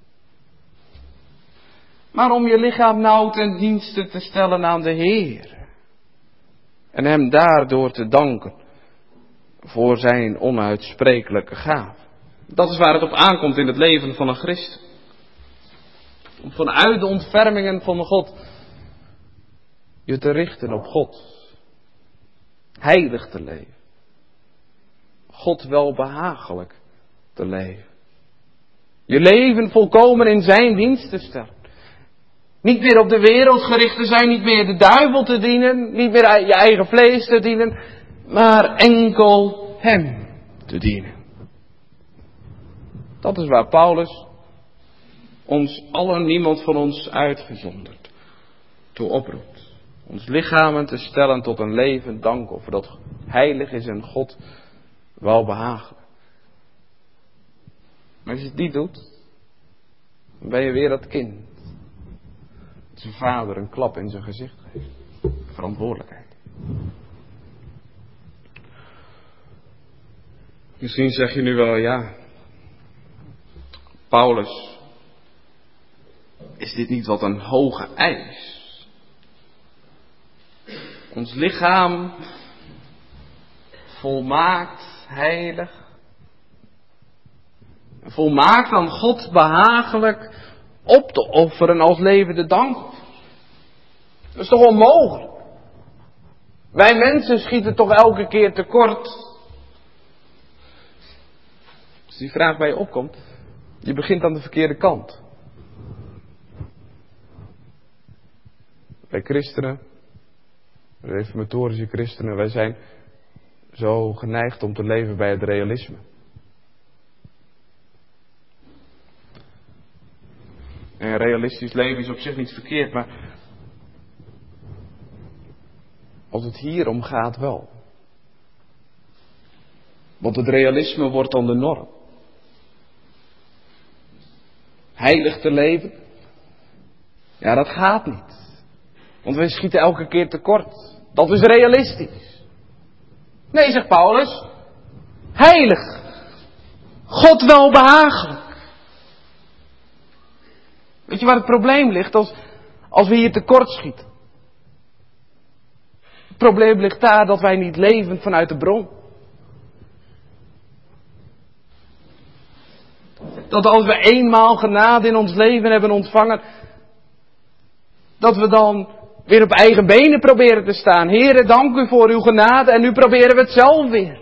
Maar om je lichaam nou ten dienste te stellen aan de Heer. En hem daardoor te danken voor zijn onuitsprekelijke gave. Dat is waar het op aankomt in het leven van een christen. Om vanuit de ontfermingen van God je te richten op God. Heilig te leven. God welbehagelijk te leven. Je leven volkomen in zijn dienst te stellen. Niet meer op de wereld gericht te zijn, niet meer de duivel te dienen, niet meer je eigen vlees te dienen, maar enkel hem te dienen. Dat is waar Paulus ons allen, niemand van ons uitgezonderd, toe oproept. Ons lichamen te stellen tot een levend dankoffer dat heilig is en God welbehagelijk. Maar als je het niet doet, dan ben je weer dat kind. Dat zijn vader een klap in zijn gezicht geeft. Verantwoordelijkheid. Misschien zeg je nu wel, ja, Paulus, is dit niet wat een hoge eis? Ons lichaam volmaakt, heilig, volmaakt aan God behagelijk op te offeren als levende dankoffer. Dat is toch onmogelijk? Wij mensen schieten toch elke keer tekort. Als die vraag bij je opkomt, je begint aan de verkeerde kant. Wij christenen, reformatorische christenen, wij zijn zo geneigd om te leven bij het realisme. En realistisch leven is op zich niet verkeerd, maar als het hier om gaat wel. Want het realisme wordt dan de norm. Heilig te leven, ja, dat gaat niet. Want wij schieten elke keer tekort. Dat is realistisch. Nee, zegt Paulus, heilig. God welbehagelijk. Weet je waar het probleem ligt? Als, als we hier tekort schieten. probleem ligt daar dat wij niet leven vanuit de bron. Dat als we eenmaal genade in ons leven hebben ontvangen, dat we dan weer op eigen benen proberen te staan. Heere, dank u voor uw genade en nu proberen we het zelf weer.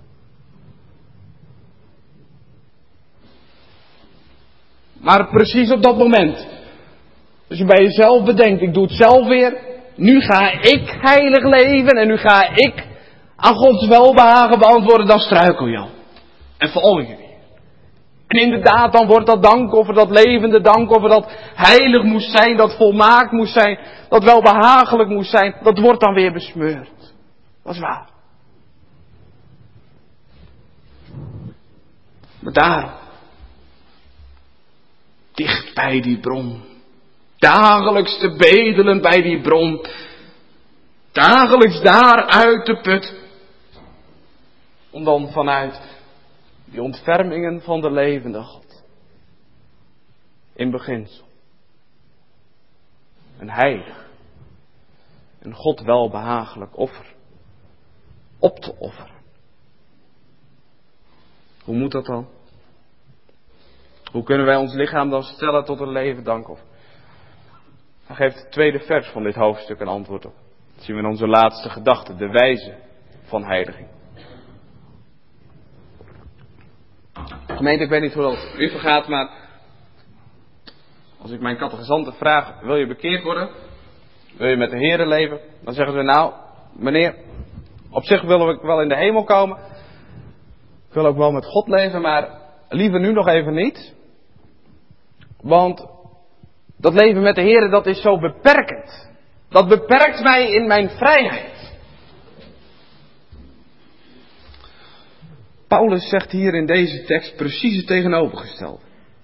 Maar precies op dat moment, als je bij jezelf bedenkt, ik doe het zelf weer, nu ga ik heilig leven en nu ga ik aan Gods welbehagen beantwoorden, dan struikel je al. En val je weer. En inderdaad, dan wordt dat dankoffer, dat levende dankoffer, dat heilig moest zijn, dat volmaakt moest zijn, dat welbehagelijk moest zijn, dat wordt dan weer besmeurd. Dat is waar. Maar daarom, dicht bij die bron, dagelijks te bedelen bij die bron, dagelijks daar uit te put, om dan vanuit die ontfermingen van de levende God, in beginsel, een heilig, een God welbehagelijk offer, op te offeren. Hoe moet dat dan? Hoe kunnen wij ons lichaam dan stellen tot een levend dankoffer? Dan geeft het tweede vers van dit hoofdstuk een antwoord op. Dat zien we in onze laatste gedachte, de wijze van heiliging. Gemeente, ik weet niet hoe dat u vergaat, maar als ik mijn catechizanten vraag, wil je bekeerd worden? Wil je met de Here leven? Dan zeggen ze, nou, meneer, op zich willen we wel in de hemel komen. Ik wil ook wel met God leven, maar liever nu nog even niet. Want dat leven met de Here, dat is zo beperkend. Dat beperkt mij in mijn vrijheid. Paulus zegt hier in deze tekst precies het tegenovergestelde.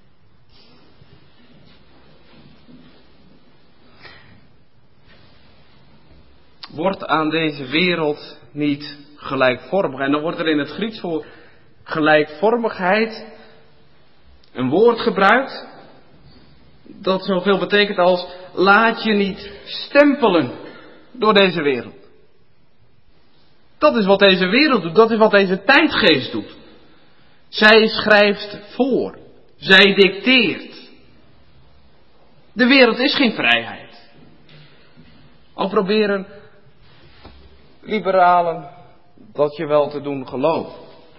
Wordt aan deze wereld niet gelijkvormig. En dan wordt er in het Grieks voor gelijkvormigheid een woord gebruikt dat zoveel betekent als laat je niet stempelen door deze wereld. Dat is wat deze wereld doet, dat is wat deze tijdgeest doet. Zij schrijft voor, zij dicteert. De wereld is geen vrijheid. Al proberen liberalen dat je wel te doen geloven.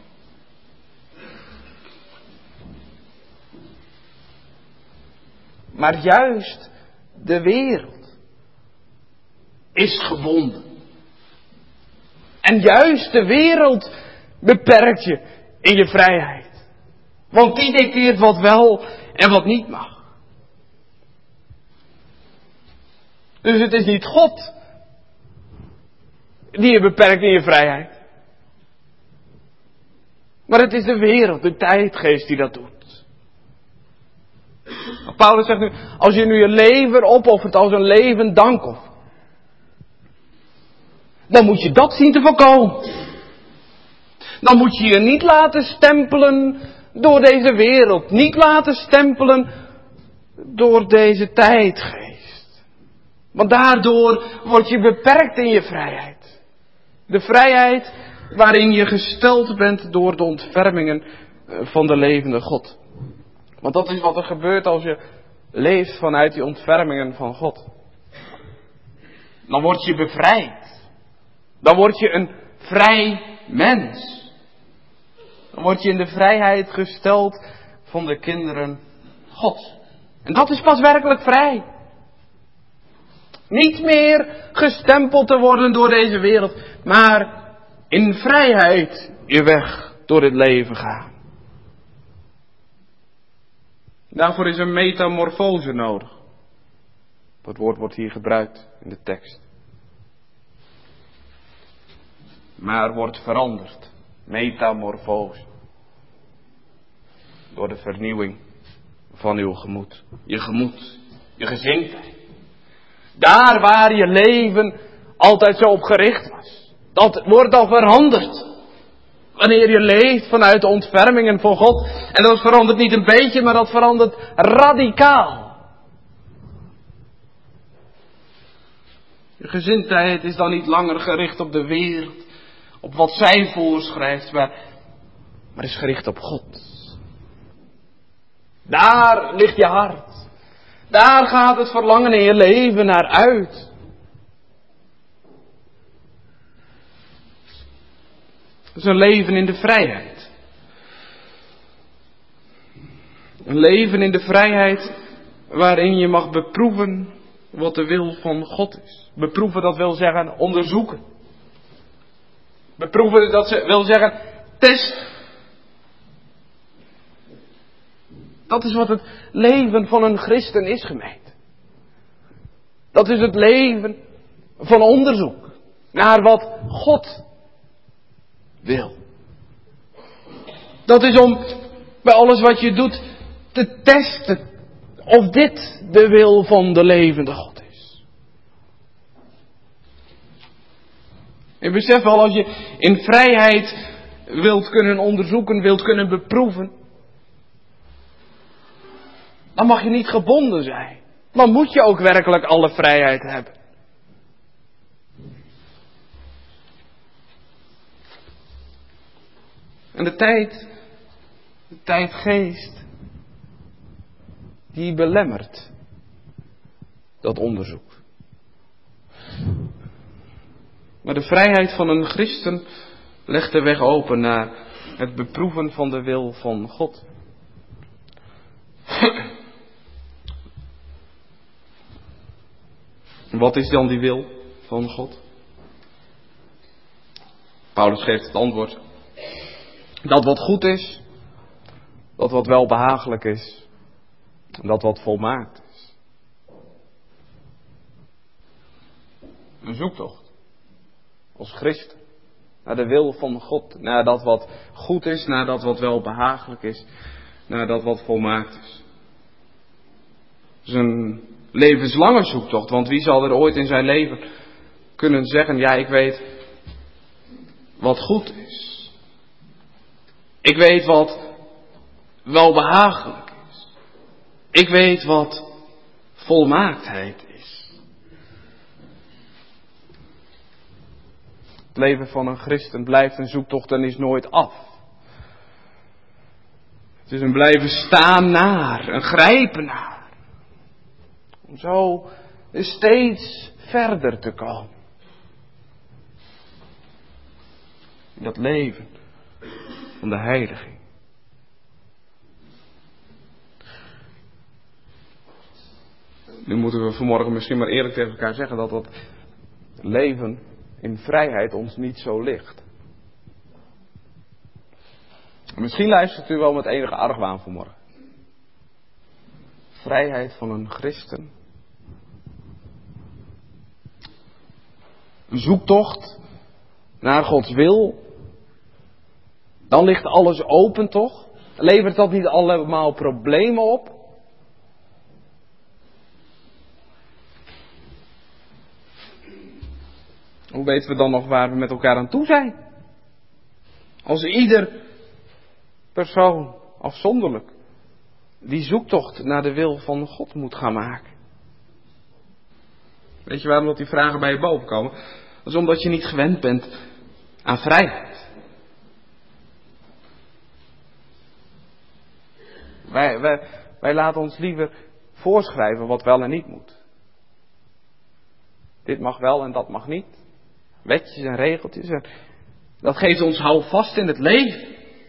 Maar juist de wereld is gebonden. En juist de wereld beperkt je in je vrijheid. Want die dicteert wat wel en wat niet mag. Dus het is niet God die je beperkt in je vrijheid. Maar het is de wereld, de tijdgeest die dat doet. Paulus zegt nu, als je nu je leven opoffert als een levend dankoffer, dan moet je dat zien te voorkomen. Dan moet je je niet laten stempelen door deze wereld. Niet laten stempelen door deze tijdgeest. Want daardoor word je beperkt in je vrijheid. De vrijheid waarin je gesteld bent door de ontfermingen van de levende God. Want dat is wat er gebeurt als je leeft vanuit die ontfermingen van God. Dan word je bevrijd. Dan word je een vrij mens. Dan word je in de vrijheid gesteld van de kinderen Gods. En dat is pas werkelijk vrij. Niet meer gestempeld te worden door deze wereld, maar in vrijheid je weg door het leven gaan. Daarvoor is een metamorfose nodig. Dat woord wordt hier gebruikt in de tekst. Maar wordt veranderd. Metamorfose. Door de vernieuwing van uw gemoed. Je gemoed. Je gezindheid. Daar waar je leven altijd zo op gericht was. Dat wordt al veranderd. Wanneer je leeft vanuit de ontfermingen van God. En dat verandert niet een beetje, maar dat verandert radicaal. Je gezindheid is dan niet langer gericht op de wereld, op wat zij voorschrijft, maar, maar is gericht op God. Daar ligt je hart. Daar gaat het verlangen in je leven naar uit. Het is een leven in de vrijheid. Een leven in de vrijheid waarin je mag beproeven wat de wil van God is. Beproeven, dat wil zeggen onderzoeken. Beproeven, dat wil zeggen testen. Dat is wat het leven van een christen is, gemeente. Dat is het leven van onderzoek naar wat God wil. Dat is om bij alles wat je doet te testen of dit de wil van de levende God is. Je beseft wel, als je in vrijheid wilt kunnen onderzoeken, wilt kunnen beproeven, dan mag je niet gebonden zijn. Dan moet je ook werkelijk alle vrijheid hebben. En de tijd, de tijdgeest, die belemmert dat onderzoek. Maar de vrijheid van een christen legt de weg open naar het beproeven van de wil van God. Wat is dan die wil van God? Paulus geeft het antwoord. Dat wat goed is, dat wat welbehagelijk is, dat wat volmaakt is. Een zoektocht. Als christen. Naar de wil van God. Naar dat wat goed is, naar dat wat welbehagelijk is, naar dat wat volmaakt is. Het is een levenslange zoektocht, want wie zal er ooit in zijn leven kunnen zeggen, ja, ik weet wat goed is. Ik weet wat welbehagelijk is. Ik weet wat volmaaktheid is. Het leven van een christen blijft een zoektocht en is nooit af. Het is een blijven staan naar, een grijpen naar. Om zo steeds verder te komen. In dat leven van de heiliging. Nu moeten we vanmorgen misschien maar eerlijk tegen elkaar zeggen dat dat leven in vrijheid ons niet zo ligt. Misschien luistert u wel met enige argwaan vanmorgen. Vrijheid van een christen. Een zoektocht naar Gods wil. Dan ligt alles open toch? Levert dat niet allemaal problemen op? Hoe weten we dan nog waar we met elkaar aan toe zijn? Als ieder persoon afzonderlijk die zoektocht naar de wil van God moet gaan maken. Weet je waarom dat die vragen bij je boven komen? Dat is omdat je niet gewend bent aan vrijheid. Wij, wij, wij laten ons liever voorschrijven wat wel en niet moet. Dit mag wel en dat mag niet. Wetjes en regeltjes. En dat geeft ons houvast in het leven.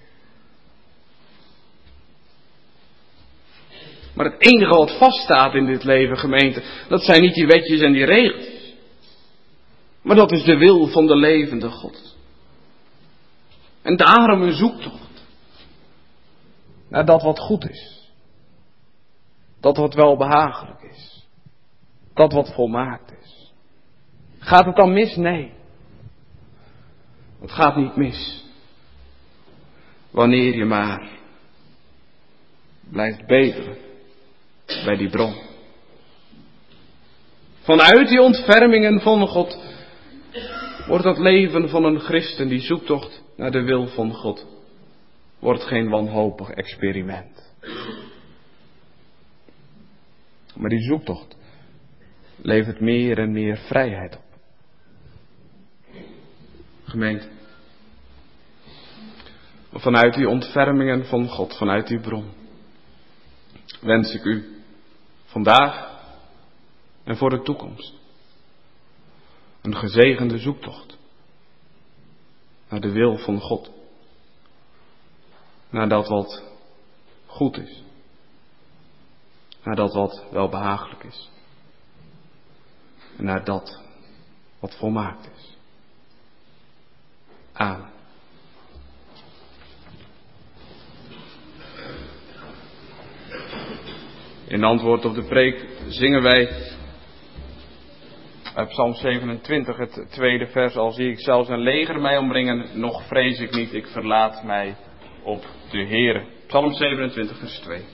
Maar het enige wat vaststaat in dit leven, gemeente, dat zijn niet die wetjes en die regeltjes. Maar dat is de wil van de levende God. En daarom een zoektocht. Naar dat wat goed is. Dat wat welbehagelijk is. Dat wat volmaakt is. Gaat het dan mis? Nee. Het gaat niet mis. Wanneer je maar blijft bedelen bij die bron. Vanuit die ontfermingen van God wordt het leven van een christen die zoektocht naar de wil van God, wordt geen wanhopig experiment. Maar die zoektocht levert meer en meer vrijheid op. Gemeente, vanuit die ontfermingen van God, vanuit die bron, wens ik u vandaag en voor de toekomst een gezegende zoektocht naar de wil van God, naar dat wat goed is, naar dat wat welbehagelijk is en naar dat wat volmaakt is. Amen. In antwoord op de preek zingen wij uit Psalm zevenentwintig, het tweede vers: al zie ik zelfs een leger mij omringen, nog vrees ik niet, ik verlaat mij op de Heere. Psalm zevenentwintig, vers twee.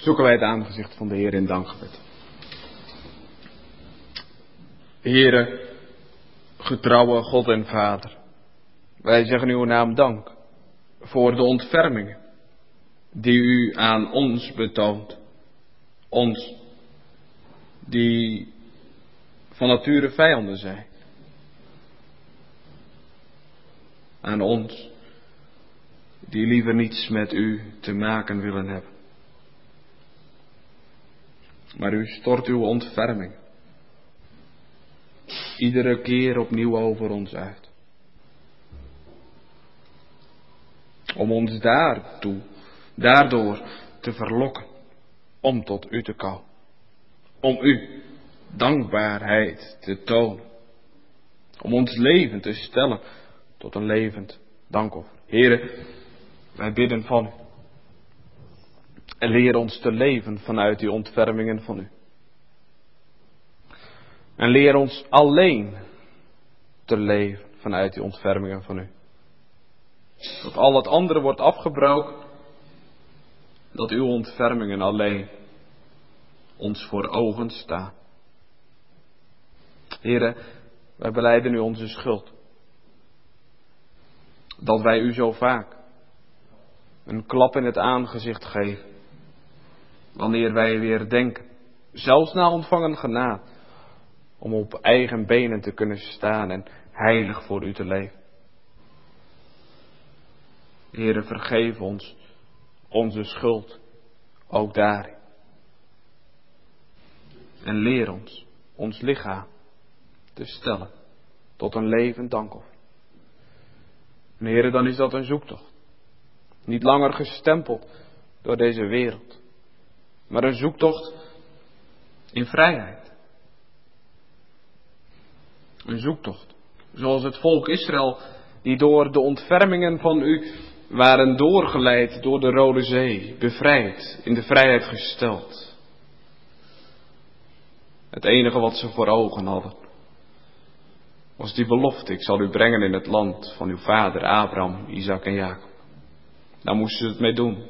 zoeken wij het aangezicht van de Heer in dankgebed. Heere, getrouwe God en Vader, wij zeggen uw naam dank voor de ontfermingen die u aan ons betoont. Ons, die van nature vijanden zijn. Aan ons, die liever niets met u te maken willen hebben. Maar u stort uw ontferming iedere keer opnieuw over ons uit. Om ons daartoe, daardoor te verlokken, om tot u te komen. Om u dankbaarheid te tonen. Om ons leven te stellen tot een levend dankoffer. Heere, wij bidden van u. En leer ons te leven vanuit die ontfermingen van u. En leer ons alleen te leven vanuit die ontfermingen van u. Dat al het andere wordt afgebroken. Dat uw ontfermingen alleen ons voor ogen staan. Heere, wij belijden u onze schuld. Dat wij u zo vaak een klap in het aangezicht geven. Wanneer wij weer denken, zelfs na ontvangen genade, om op eigen benen te kunnen staan en heilig voor u te leven. Heere, vergeef ons onze schuld, ook daarin. En leer ons, ons lichaam, te stellen tot een levend dankoffer. En Heere, dan is dat een zoektocht. Niet langer gestempeld door deze wereld, maar een zoektocht in vrijheid. Een zoektocht, zoals het volk Israël, die door de ontfermingen van u waren doorgeleid door de Rode Zee, bevrijd, in de vrijheid gesteld. Het enige wat ze voor ogen hadden, was die belofte: ik zal u brengen in het land van uw vader Abraham, Isaac en Jacob. Daar moesten ze het mee doen.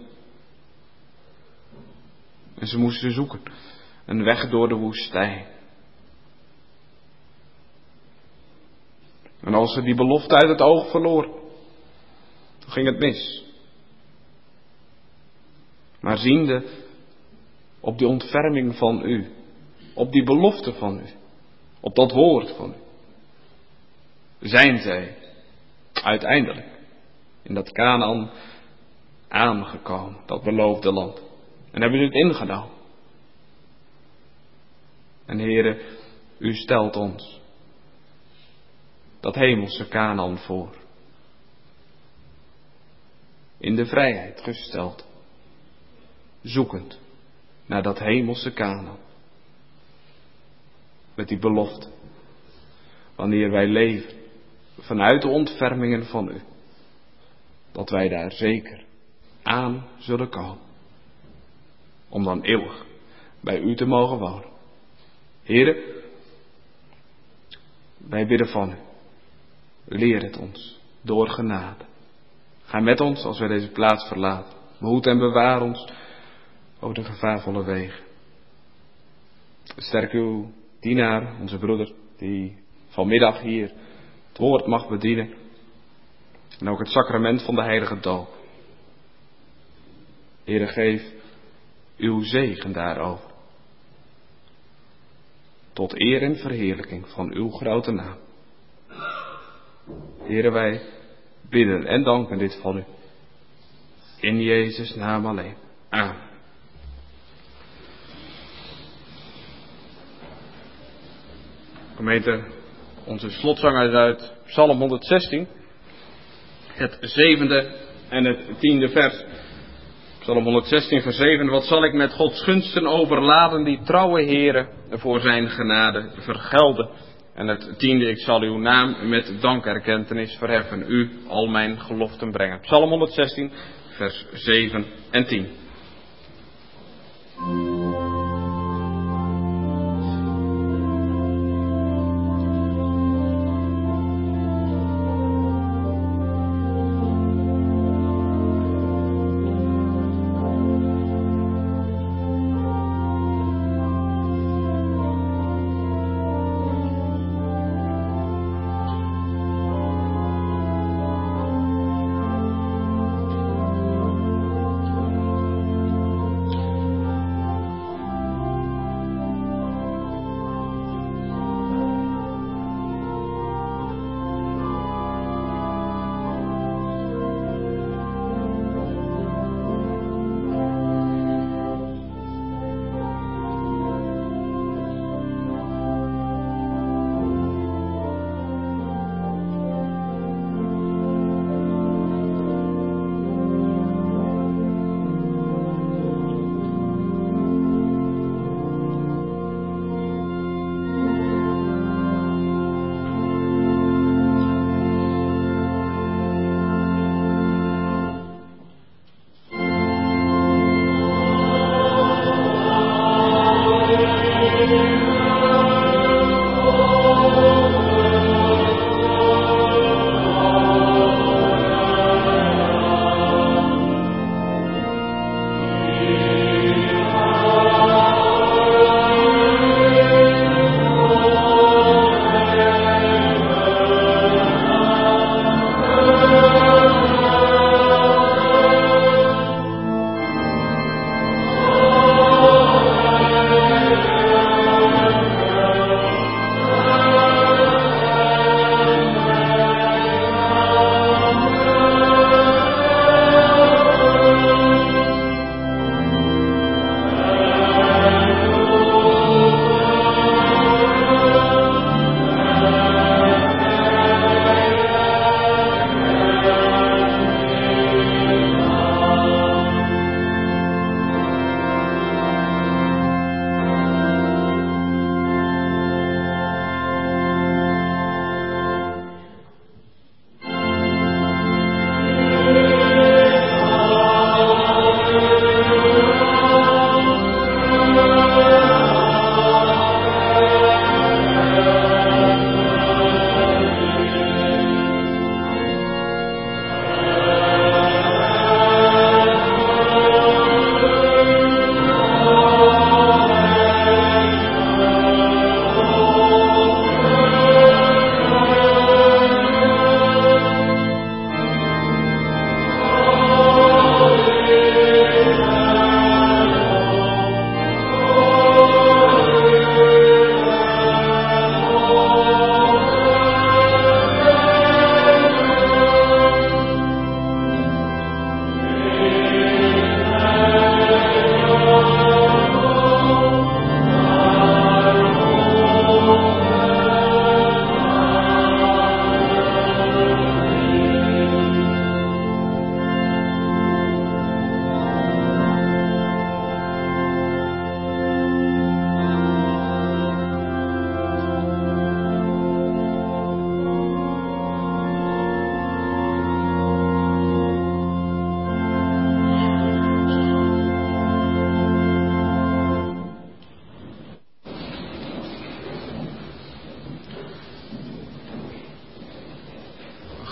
En ze moesten zoeken, een weg door de woestijn. En als ze die belofte uit het oog verloren, dan ging het mis. Maar ziende op die ontferming van u, op die belofte van u, op dat woord van u, zijn zij uiteindelijk in dat Kanaan aangekomen, dat beloofde land. En hebben ze het ingenomen. En Heere, u stelt ons dat hemelse Kanaan voor. In de vrijheid gesteld. Zoekend naar dat hemelse Kanaan. Met die belofte. Wanneer wij leven vanuit de ontfermingen van u. Dat wij daar zeker aan zullen komen. Om dan eeuwig bij u te mogen wonen. Heere, wij bidden van u. Leer het ons door genade. Ga met ons als wij deze plaats verlaten. Behoed en bewaar ons over de gevaarvolle wegen. Sterk uw dienaar, onze broeder, die vanmiddag hier het woord mag bedienen. En ook het sacrament van de heilige doop. Heere, geef uw zegen daarover. Tot eer en verheerlijking van uw grote naam. Heere, wij bidden en danken dit van u. In Jezus' naam alleen. Amen. Gemeente, onze slotzang is uit Psalm honderdzestien. Het zevende en het tiende vers. Psalm honderdzestien vers zeven. Wat zal ik met Gods gunsten overladen, die trouwe Heere voor zijn genade vergelden. En het tiende, ik zal uw naam met dankerkentenis verheffen, u al mijn geloften brengen. Psalm honderdzestien vers zeven en tien.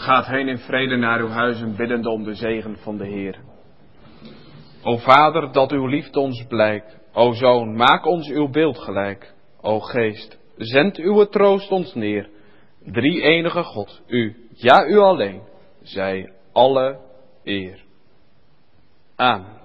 gaat heen in vrede naar uw huizen, biddende om de zegen van de Heer. O Vader, dat uw liefde ons blijkt. O Zoon, maak ons uw beeld gelijk. O Geest, zend uw troost ons neer. Drie enige God, u, ja u alleen, zij alle eer. Amen.